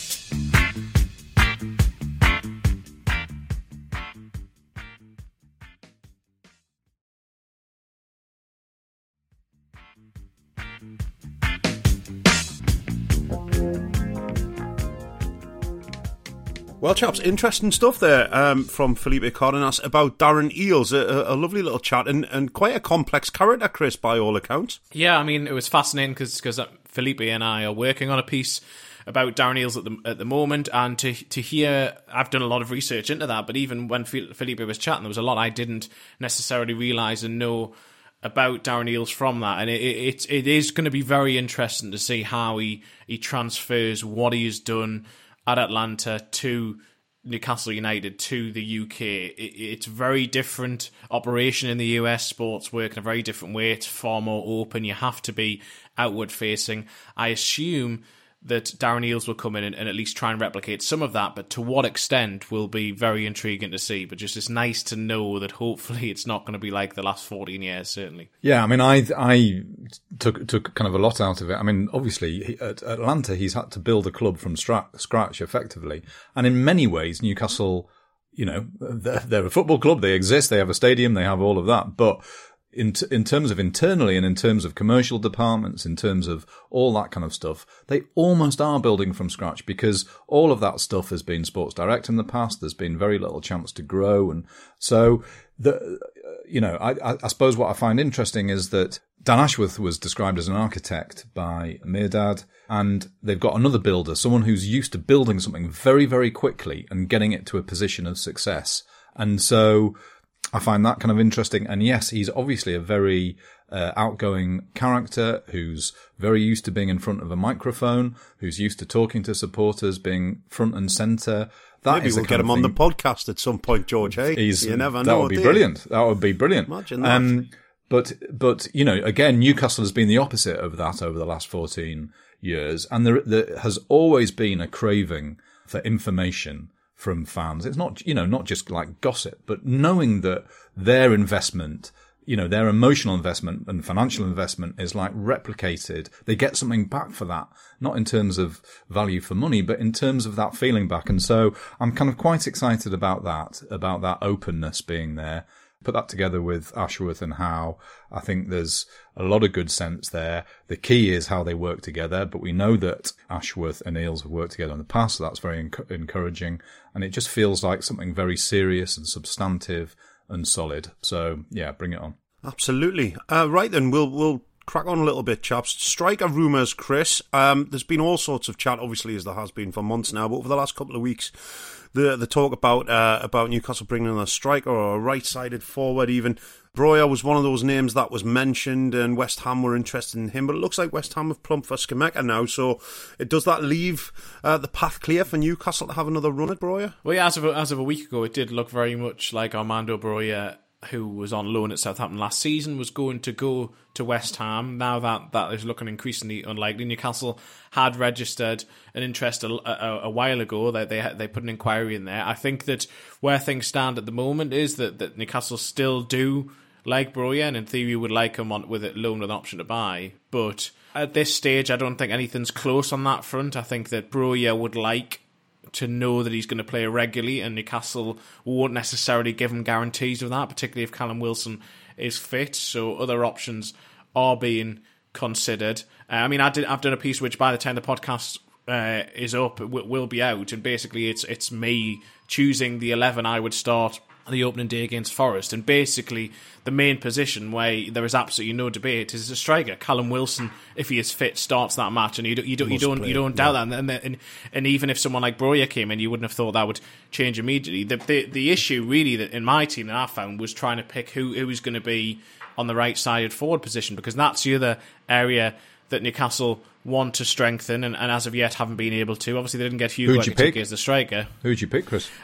Well, chaps, interesting stuff there from Felipe Cardenas about Darren Eales. A lovely little chat and quite a complex character, Chris, by all accounts. Yeah, I mean, it was fascinating because Felipe and I are working on a piece about Darren Eales at the moment, and to hear, I've done a lot of research into that, but even when Felipe was chatting, there was a lot I didn't necessarily realise and know about Darren Eales from that, and it is going to be very interesting to see how he transfers what he has done at Atlanta to Newcastle United to the UK. It's a very different operation in the US. Sports work in a very different way. It's far more open. You have to be outward facing. I assume that Darren Eales will come in and at least try and replicate some of that, but to what extent will be very intriguing to see. But just it's nice to know that hopefully it's not going to be like the last 14 years, certainly. Yeah, I mean, I took kind of a lot out of it. I mean, obviously, at Atlanta, he's had to build a club from scratch, effectively. And in many ways, Newcastle, they're a football club. They exist. They have a stadium. They have all of that. But in terms of internally and in terms of commercial departments, in terms of all that kind of stuff, they almost are building from scratch because all of that stuff has been Sports Direct in the past. There's been very little chance to grow. And so, I suppose what I find interesting is that Dan Ashworth was described as an architect by Mirdad, and they've got another builder, someone who's used to building something very, very quickly and getting it to a position of success. And so I find that kind of interesting. And yes, he's obviously a very outgoing character who's very used to being in front of a microphone, who's used to talking to supporters, being front and centre. Maybe we'll get him on the podcast at some point, George. Hey, you never know. That would be brilliant. That would be brilliant. Imagine that. But again, Newcastle has been the opposite of that over the last 14 years, and there has always been a craving for information from fans. It's not, not just like gossip, but knowing that their investment, their emotional investment and financial investment is like replicated. They get something back for that, not in terms of value for money, but in terms of that feeling back. And so I'm kind of quite excited about that openness being there. Put that together with Ashworth and Howe, I think there's a lot of good sense there. The key is how they work together, but we know that Ashworth and Eales have worked together in the past, so that's very encouraging. And it just feels like something very serious and substantive and solid. So, yeah, bring it on. Absolutely. Right then, we'll crack on a little bit, chaps. Striker rumours, Chris. There's been all sorts of chat, obviously, as there has been for months now, but over the last couple of weeks, the talk about Newcastle bringing in a striker or a right-sided forward even. Broja was one of those names that was mentioned, and West Ham were interested in him, but it looks like West Ham have plumped for Scamacca now, so does that leave the path clear for Newcastle to have another run at Broja? Well, yeah, as of a week ago, it did look very much like Armando Broja, who was on loan at Southampton last season, was going to go to West Ham. Now that is looking increasingly unlikely. Newcastle had registered an interest a while ago. They put an inquiry in there. I think that where things stand at the moment is that Newcastle still do like Broja, and in theory would like him on with a loan with an option to buy. But at this stage, I don't think anything's close on that front. I think that Broja would like to know that he's going to play regularly, and Newcastle won't necessarily give him guarantees of that, particularly if Callum Wilson is fit. So other options are being considered. I've done a piece which by the time the podcast is up will be out, and basically it's me choosing the 11 I would start the opening day against Forest, and basically the main position where there is absolutely no debate is a striker. Callum Wilson, if he is fit, starts that match, and you don't doubt that. And even if someone like Broja came in, you wouldn't have thought that would change immediately. The issue really that in my team that I found was trying to pick who was going to be on the right sided forward position, because that's the other area that Newcastle want to strengthen and as of yet haven't been able to. Obviously, they didn't get Hugo Ekitike as the striker. Who'd you pick, Chris?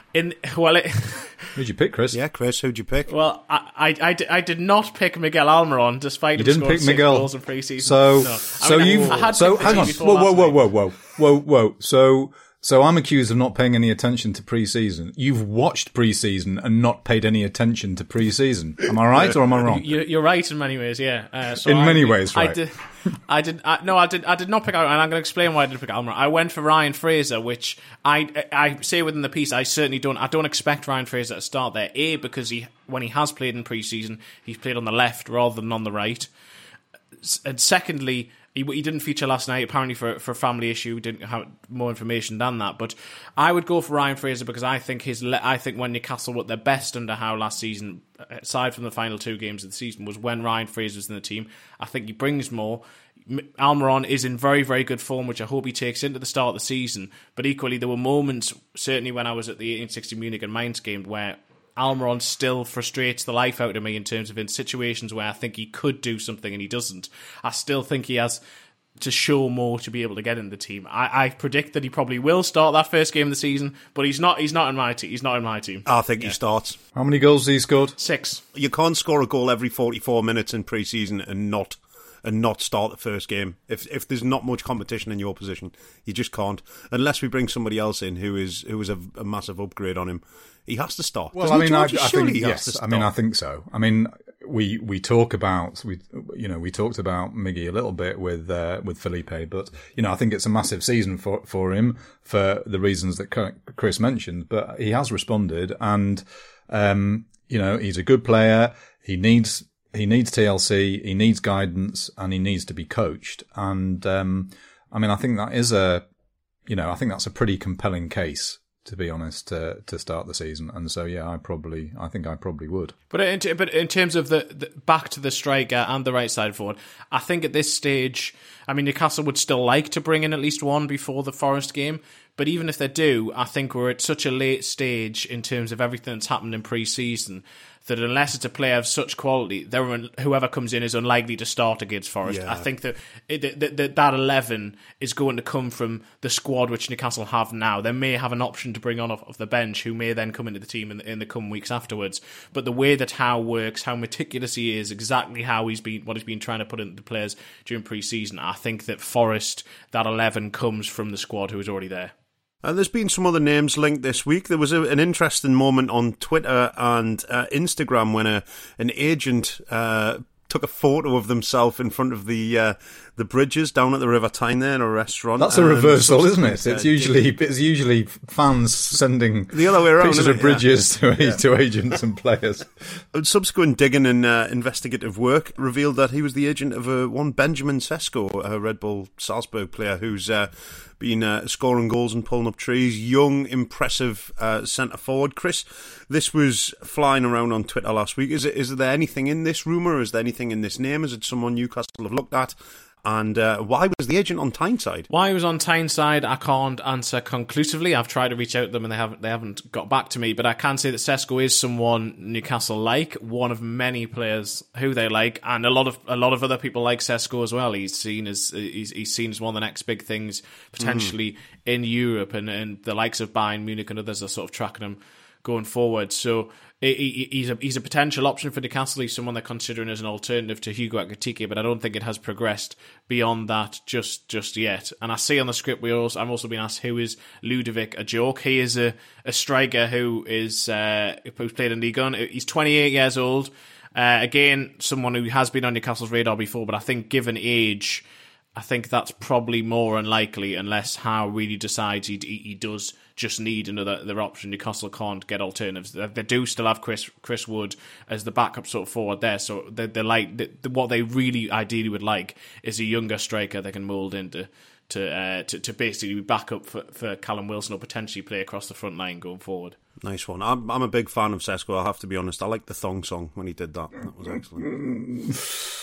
Who'd you pick, Chris? Yeah, Chris, who'd you pick? Well, I did not pick Miguel Almiron, despite you him didn't scoring pick Miguel. 6 goals in pre-season. Hang on. Whoa. So I'm accused of not paying any attention to pre-season. You've watched pre-season and not paid any attention to pre-season. Am I right or am I wrong? You're right in many ways, yeah. Many ways, right. I did not pick Almiron, and I'm going to explain why I didn't pick Almiron. I went for Ryan Fraser, which I say within the piece, I don't expect Ryan Fraser to start there. A, because when he has played in pre-season, he's played on the left rather than on the right. And secondly, he didn't feature last night, apparently for a family issue. We didn't have more information than that. But I would go for Ryan Fraser because I think when Newcastle were at their best under Howe last season, aside from the final 2 games of the season, was when Ryan Fraser was in the team. I think he brings more. Almiron is in very, very good form, which I hope he takes into the start of the season. But equally, there were moments, certainly when I was at the 1860 Munich and Mainz game, where Almiron still frustrates the life out of me in terms of in situations where I think he could do something and he doesn't. I still think he has to show more to be able to get in the team. I predict that he probably will start that first game of the season, but he's not in my team. He's not in my team. I think he starts. How many goals has he scored? 6. You can't score a goal every 44 minutes in pre-season and not start the first game. If there's not much competition in your position, you just can't. Unless we bring somebody else in who is a massive upgrade on him. He has to start. Well, I mean, I think yes. I mean, I think so. I mean, we talked about Miggy a little bit with Felipe, but I think it's a massive season for him for the reasons that Chris mentioned. But he has responded, and he's a good player. He needs TLC, he needs guidance, and he needs to be coached. And I think that is I think that's a pretty compelling case, to be honest, to start the season. And so, yeah, I think I probably would. But in terms of the back to the striker and the right side forward, I think at this stage, I mean, Newcastle would still like to bring in at least one before the Forest game. But even if they do, I think we're at such a late stage in terms of everything that's happened in pre-season that unless it's a player of such quality, whoever comes in is unlikely to start against Forest. Yeah. I think that that 11 is going to come from the squad which Newcastle have now. They may have an option to bring on off the bench who may then come into the team in the coming weeks afterwards. But the way that Howe works, how meticulous he is, exactly what he's been trying to put into the players during pre-season, I think that Forest, that 11 comes from the squad who is already there. There's been some other names linked this week. There was an interesting moment on Twitter and Instagram when an agent took a photo of themselves in front of the bridges down at the River Tyne there in a restaurant. That's a reversal, isn't it? It's usually fans sending the other way around, pictures of bridges to agents and players. Subsequent digging and investigative work revealed that he was the agent of one Benjamin Sesko, a Red Bull Salzburg player who's been scoring goals and pulling up trees. Young, impressive centre forward. Chris, this was flying around on Twitter last week. Is there anything in this rumour? Is there anything in this name? Is it someone Newcastle have looked at? And why was the agent on Tyneside? Why he was on Tyneside, I can't answer conclusively. I've tried to reach out to them and they haven't got back to me. But I can say that Sesko is someone Newcastle like, one of many players who they like, and a lot of other people like Sesko as well. He's seen as one of the next big things potentially in Europe, and the likes of Bayern Munich and others are sort of tracking him going forward. So he's a potential option for Newcastle. He's someone they're considering as an alternative to Hugo Ekitike, but I don't think it has progressed beyond that just yet. And I see on the script I'm also being asked, who is Ludovic Ajorc? He is a striker who's played in Ligue 1. He's 28 years old. Again, someone who has been on Newcastle's radar before, but I think given age, I think that's probably more unlikely unless Howe really decides he does just need another option. Newcastle can't get alternatives. They do still have Chris Wood as the backup sort of forward there, so they're like what they really ideally would like is a younger striker they can mould into to basically be backup for Callum Wilson or potentially play across the front line going forward. Nice one. I'm a big fan of Sesko, I have to be honest. I like the thong song when he did that. That was excellent.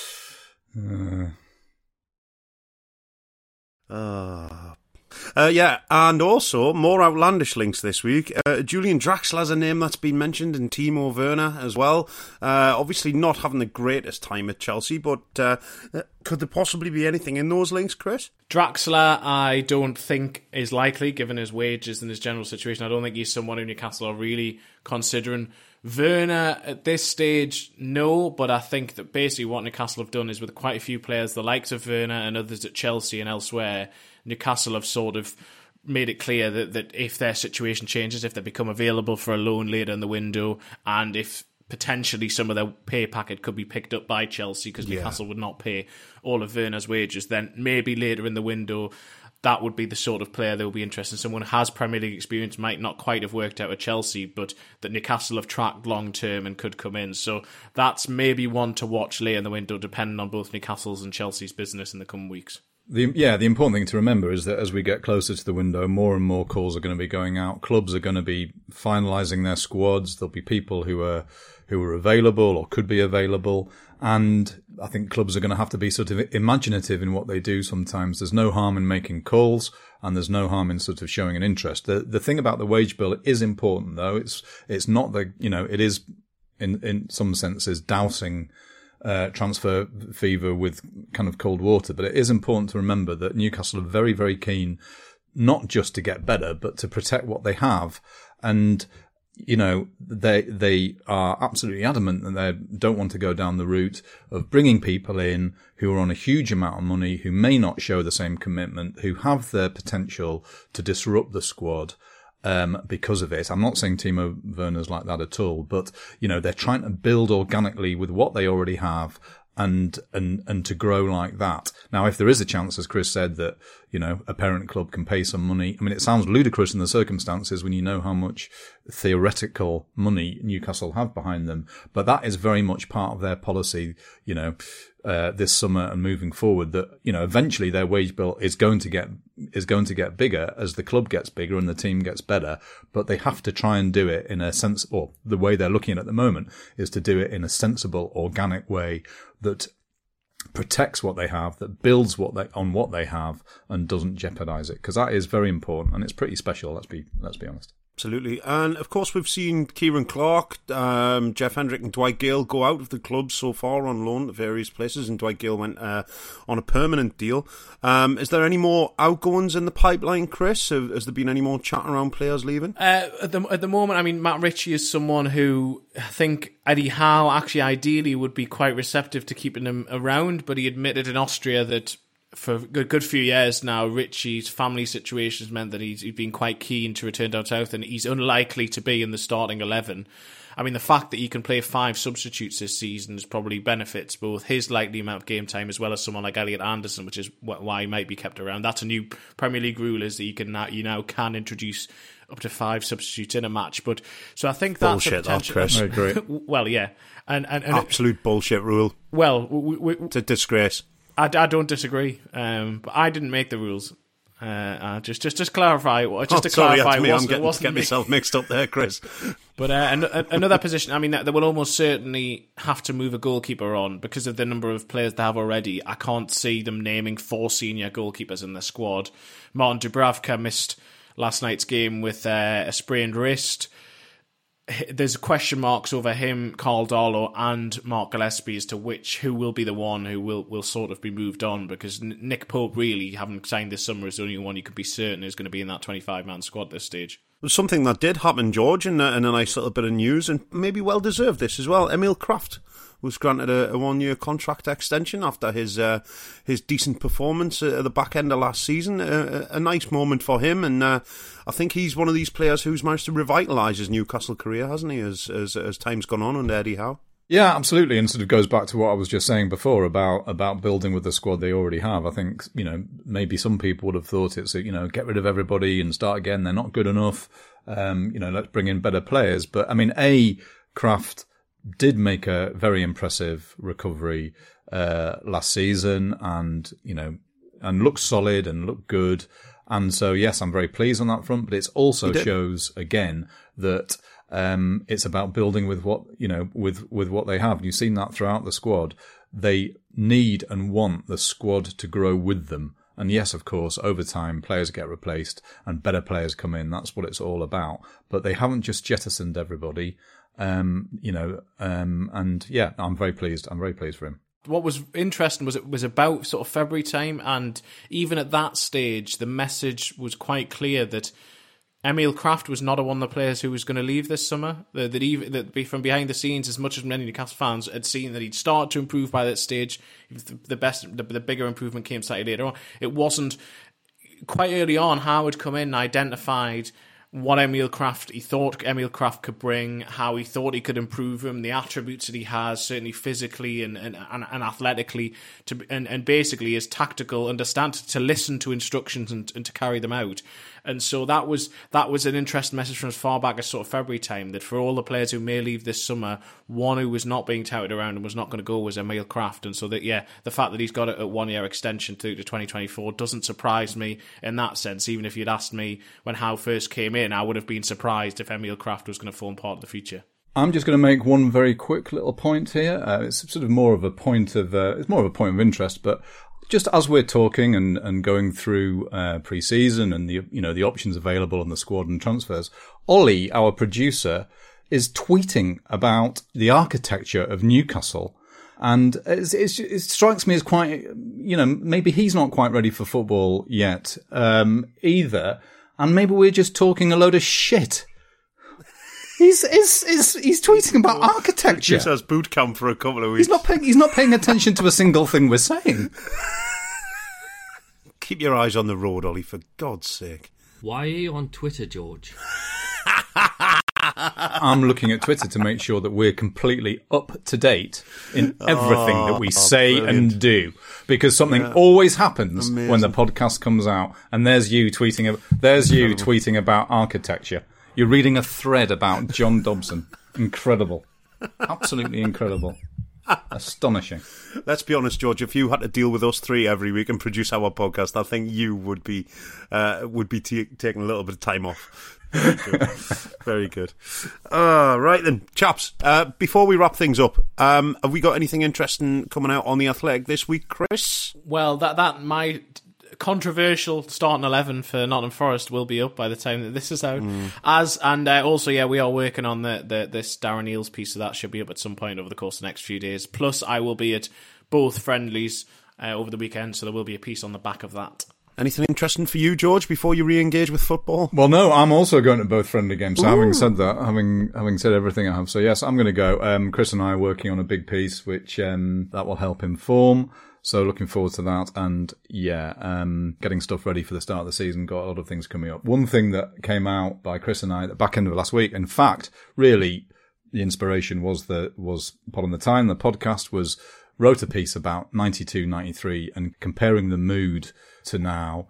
Yeah, and also more outlandish links this week. Julian Draxler's a name that's been mentioned, and Timo Werner as well. Obviously not having the greatest time at Chelsea, but could there possibly be anything in those links, Chris? Draxler, I don't think is likely, given his wages and his general situation. I don't think he's someone who Newcastle are really considering. Werner, at this stage, no, but I think that basically what Newcastle have done is with quite a few players, the likes of Werner and others at Chelsea and elsewhere, Newcastle have sort of made it clear that if their situation changes, if they become available for a loan later in the window, and if potentially some of their pay packet could be picked up by Chelsea because Newcastle would not pay all of Werner's wages, then maybe later in the window that would be the sort of player that will be interested. Someone who has Premier League experience, might not quite have worked out at Chelsea, but that Newcastle have tracked long term and could come in. So that's maybe one to watch later in the window, depending on both Newcastle's and Chelsea's business in the coming weeks. The important thing to remember is that as we get closer to the window, more and more calls are going to be going out. Clubs are going to be finalising their squads. There'll be people who are available or could be available. And I think clubs are going to have to be sort of imaginative in what they do sometimes. There's no harm in making calls, and there's no harm in sort of showing an interest. The thing about the wage bill is important, though. It's not it is in some senses dousing transfer fever with kind of cold water, but it is important to remember that Newcastle are very, very keen not just to get better, but to protect what they have. And they are absolutely adamant that they don't want to go down the route of bringing people in who are on a huge amount of money, who may not show the same commitment, who have the potential to disrupt the squad because of it. I'm not saying Timo Werner's like that at all, but they're trying to build organically with what they already have and to grow like that. Now, if there is a chance, as Chris said, that a parent club can pay some money, I mean, it sounds ludicrous in the circumstances when you know how much theoretical money Newcastle have behind them, but that is very much part of their policy, this summer and moving forward, that eventually their wage bill is going to get bigger as the club gets bigger and the team gets better, but they have to try and do it in a sense, or the way they're looking at the moment is to do it in a sensible, organic way that protects what they have, that builds on what they have, and doesn't jeopardize it, because that is very important and it's pretty special. Let's be honest. Absolutely. And of course we've seen Kieran Clark, Jeff Hendrick and Dwight Gale go out of the club so far on loan to various places, and Dwight Gale went on a permanent deal. Is there any more outgoings in the pipeline, Chris? Has there been any more chat around players leaving? At the moment, I mean, Matt Ritchie is someone who I think Eddie Howe actually ideally would be quite receptive to keeping him around, but he admitted in Austria that for a good few years now, Ritchie's family situation has meant that he's been quite keen to return down south, and he's unlikely to be in the starting 11. I mean, the fact that he can play 5 substitutes this season probably benefits both his likely amount of game time as well as someone like Elliot Anderson, which is why he might be kept around. That's a new Premier League rule, is that you now can introduce up to 5 substitutes in a match. But so I think that's bullshit, that, Chris. I agree. Well, yeah, and absolute bullshit rule. Well, it's a disgrace. I don't disagree, but I didn't make the rules. Just clarify. Clarify. I'm getting myself mixed up there, Chris. But another position. I mean, they will almost certainly have to move a goalkeeper on because of the number of players they have already. I can't see them naming 4 senior goalkeepers in their squad. Martin Dubravka missed last night's game with a sprained wrist. There's question marks over him, Carl Darlow, and Mark Gillespie as to who will be the one who will sort of be moved on, because Nick Pope, really, having signed this summer, is the only one you can be certain is going to be in that 25-man squad at this stage. Something that did happen, George, and a nice little bit of news, and maybe well-deserved this as well. Emil Kraft was granted a 1-year contract extension after his decent performance at the back end of last season. A nice moment for him, and I think he's one of these players who's managed to revitalise his Newcastle career, hasn't he, as time's gone on under Eddie Howe? Yeah, absolutely. And sort of goes back to what I was just saying before about building with the squad they already have. I think, maybe some people would have thought it's, get rid of everybody and start again. They're not good enough. Let's bring in better players. But I mean, Kraft did make a very impressive recovery, last season and looked solid and looked good. And so, yes, I'm very pleased on that front, but it also shows again that, it's about building with what, with what they have. You've seen that throughout the squad. They need and want the squad to grow with them. And yes, of course, over time, players get replaced and better players come in. That's what it's all about. But they haven't just jettisoned everybody, and yeah, I'm very pleased. I'm very pleased for him. What was interesting was it was about sort of February time, and even at that stage, the message was quite clear that Emil Kraft was not one of the players who was going to leave this summer. That from behind the scenes, as much as many Newcastle fans had seen that he'd start to improve by that stage, the bigger improvement came slightly later on. It wasn't quite early on. Howard come in and identified what he thought Emil Kraft could bring, how he thought he could improve him, the attributes that he has, certainly physically and athletically, and basically his tactical understand to listen to instructions and to carry them out. And so that was an interesting message from as far back as sort of February time, that for all the players who may leave this summer, one who was not being touted around and was not going to go was Emil Kraft. And so the fact that he's got a 1-year extension through to 2024 doesn't surprise me in that sense. Even if you'd asked me when Howe first came in, I would have been surprised if Emil Kraft was going to form part of the future. I'm just going to make one very quick little point here. It's sort of more of a point of interest, but just as we're talking and going through pre-season and the options available on the squad and transfers, Ollie, our producer, is tweeting about the architecture of Newcastle, and it strikes me as quite, maybe he's not quite ready for football yet either, and maybe we're just talking a load of shit. He's tweeting about architecture. Just has boot camp for a couple of weeks. He's not paying attention to a single thing we're saying. Keep your eyes on the road, Ollie, for God's sake. Why are you on Twitter, George? I'm looking at Twitter to make sure that we're completely up to date in everything that we say and do, because something always happens when the podcast comes out, and there's you tweeting about architecture. You're reading a thread about John Dobson. Incredible. Absolutely incredible. Astonishing. Let's be honest, George, if you had to deal with us three every week and produce our podcast, I think you would be taking a little bit of time off. Very good. Right then, chaps, before we wrap things up, have we got anything interesting coming out on The Athletic this week, Chris? Well, that my controversial starting 11 for Nottingham Forest will be up by the time that this is out. We are working on this Darren Eales piece, so that should be up at some point over the course of the next few days. Plus, I will be at both friendlies over the weekend, so there will be a piece on the back of that. Anything interesting for you, George, before you re-engage with football? Well, no, I'm also going to both friendly games. So having said that, having said everything I have, so yes, I'm going to go. Chris and I are working on a big piece, which that will help inform. So looking forward to that, and getting stuff ready for the start of the season. Got a lot of things coming up. One thing that came out by Chris and I at the back end of last week, in fact, really the inspiration was Pod on the Time. The podcast wrote a piece about 92, 93 and comparing the mood to now,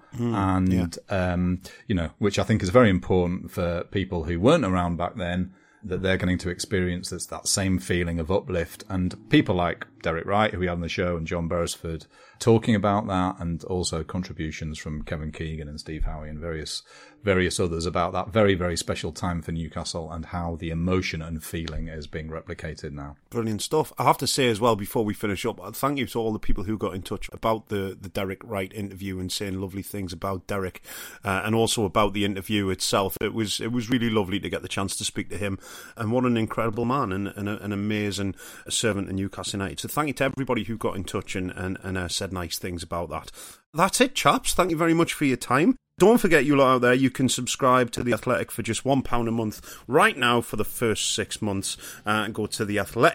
which I think is very important for people who weren't around back then, that they're going to experience that same feeling of uplift. And people like Derek Wright, who we had on the show, and John Beresford talking about that, and also contributions from Kevin Keegan and Steve Howie and various others about that very, very special time for Newcastle and how the emotion and feeling is being replicated now. Brilliant stuff. I have to say as well, before we finish up, thank you to all the people who got in touch about the Derek Wright interview and saying lovely things about Derek, and also about the interview itself. It was really lovely to get the chance to speak to him, and what an incredible man and an amazing servant to Newcastle United. So thank you to everybody who got in touch and said nice things about that. That's it, chaps. Thank you very much for your time. Don't forget, you lot out there, you can subscribe to The Athletic for just £1 a month right now for the first 6 months, and go to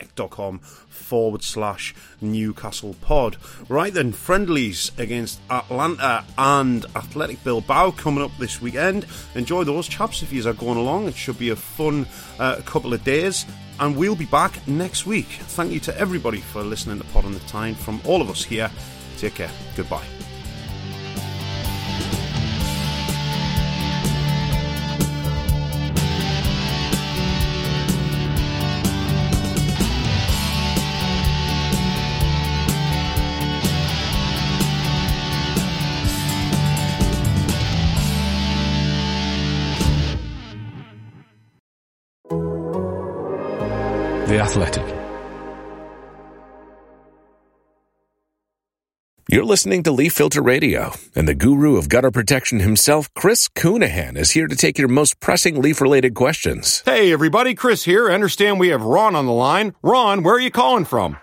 theathletic.com/Newcastle pod. Right then, friendlies against Atlanta and Athletic Bilbao coming up this weekend. Enjoy those, chaps, if you are going along. It should be a fun couple of days, and we'll be back next week. Thank you to everybody for listening to Pod on the Tyne. From all of us here, take care. Goodbye. The Athletic. You're listening to Leaf Filter Radio, and the guru of gutter protection himself, Chris Coonahan, is here to take your most pressing leaf-related questions. Hey, everybody, Chris here. I understand we have Ron on the line. Ron, where are you calling from?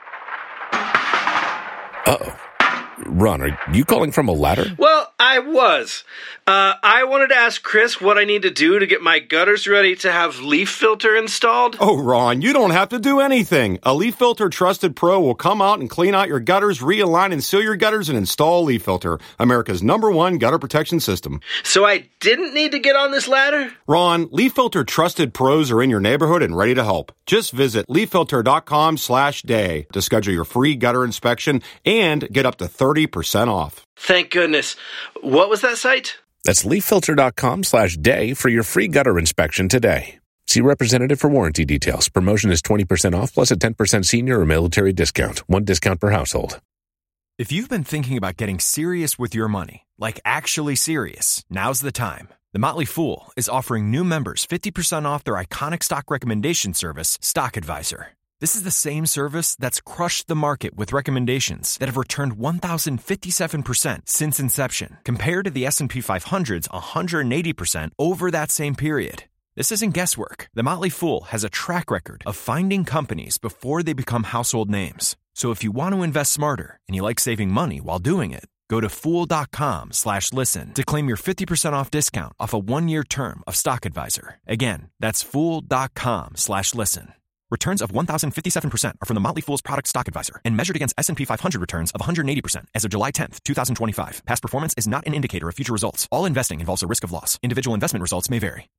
Uh-oh. Ron, are you calling from a ladder? Well, I was. I wanted to ask Chris what I need to do to get my gutters ready to have Leaf Filter installed. Oh, Ron, you don't have to do anything. A Leaf Filter Trusted Pro will come out and clean out your gutters, realign and seal your gutters, and install Leaf Filter, America's #1 gutter protection system. So I didn't need to get on this ladder? Ron, Leaf Filter Trusted Pros are in your neighborhood and ready to help. Just visit leaffilter.com/day to schedule your free gutter inspection and get up to 30% off. Thank goodness. What was that site? That's leaffilter.com/day for your free gutter inspection today. See representative for warranty details. Promotion is 20% off plus a 10% senior or military discount. One discount per household. If you've been thinking about getting serious with your money, like actually serious, now's the time. The Motley Fool is offering new members 50% off their iconic stock recommendation service, Stock Advisor. This is the same service that's crushed the market with recommendations that have returned 1,057% since inception, compared to the S&P 500's 180% over that same period. This isn't guesswork. The Motley Fool has a track record of finding companies before they become household names. So if you want to invest smarter and you like saving money while doing it, go to Fool.com/listen to claim your 50% off discount off a 1-year term of Stock Advisor. Again, that's Fool.com/listen. Returns of 1,057% are from the Motley Fool's product Stock Advisor and measured against S&P 500 returns of 180% as of July 10th, 2025. Past performance is not an indicator of future results. All investing involves a risk of loss. Individual investment results may vary.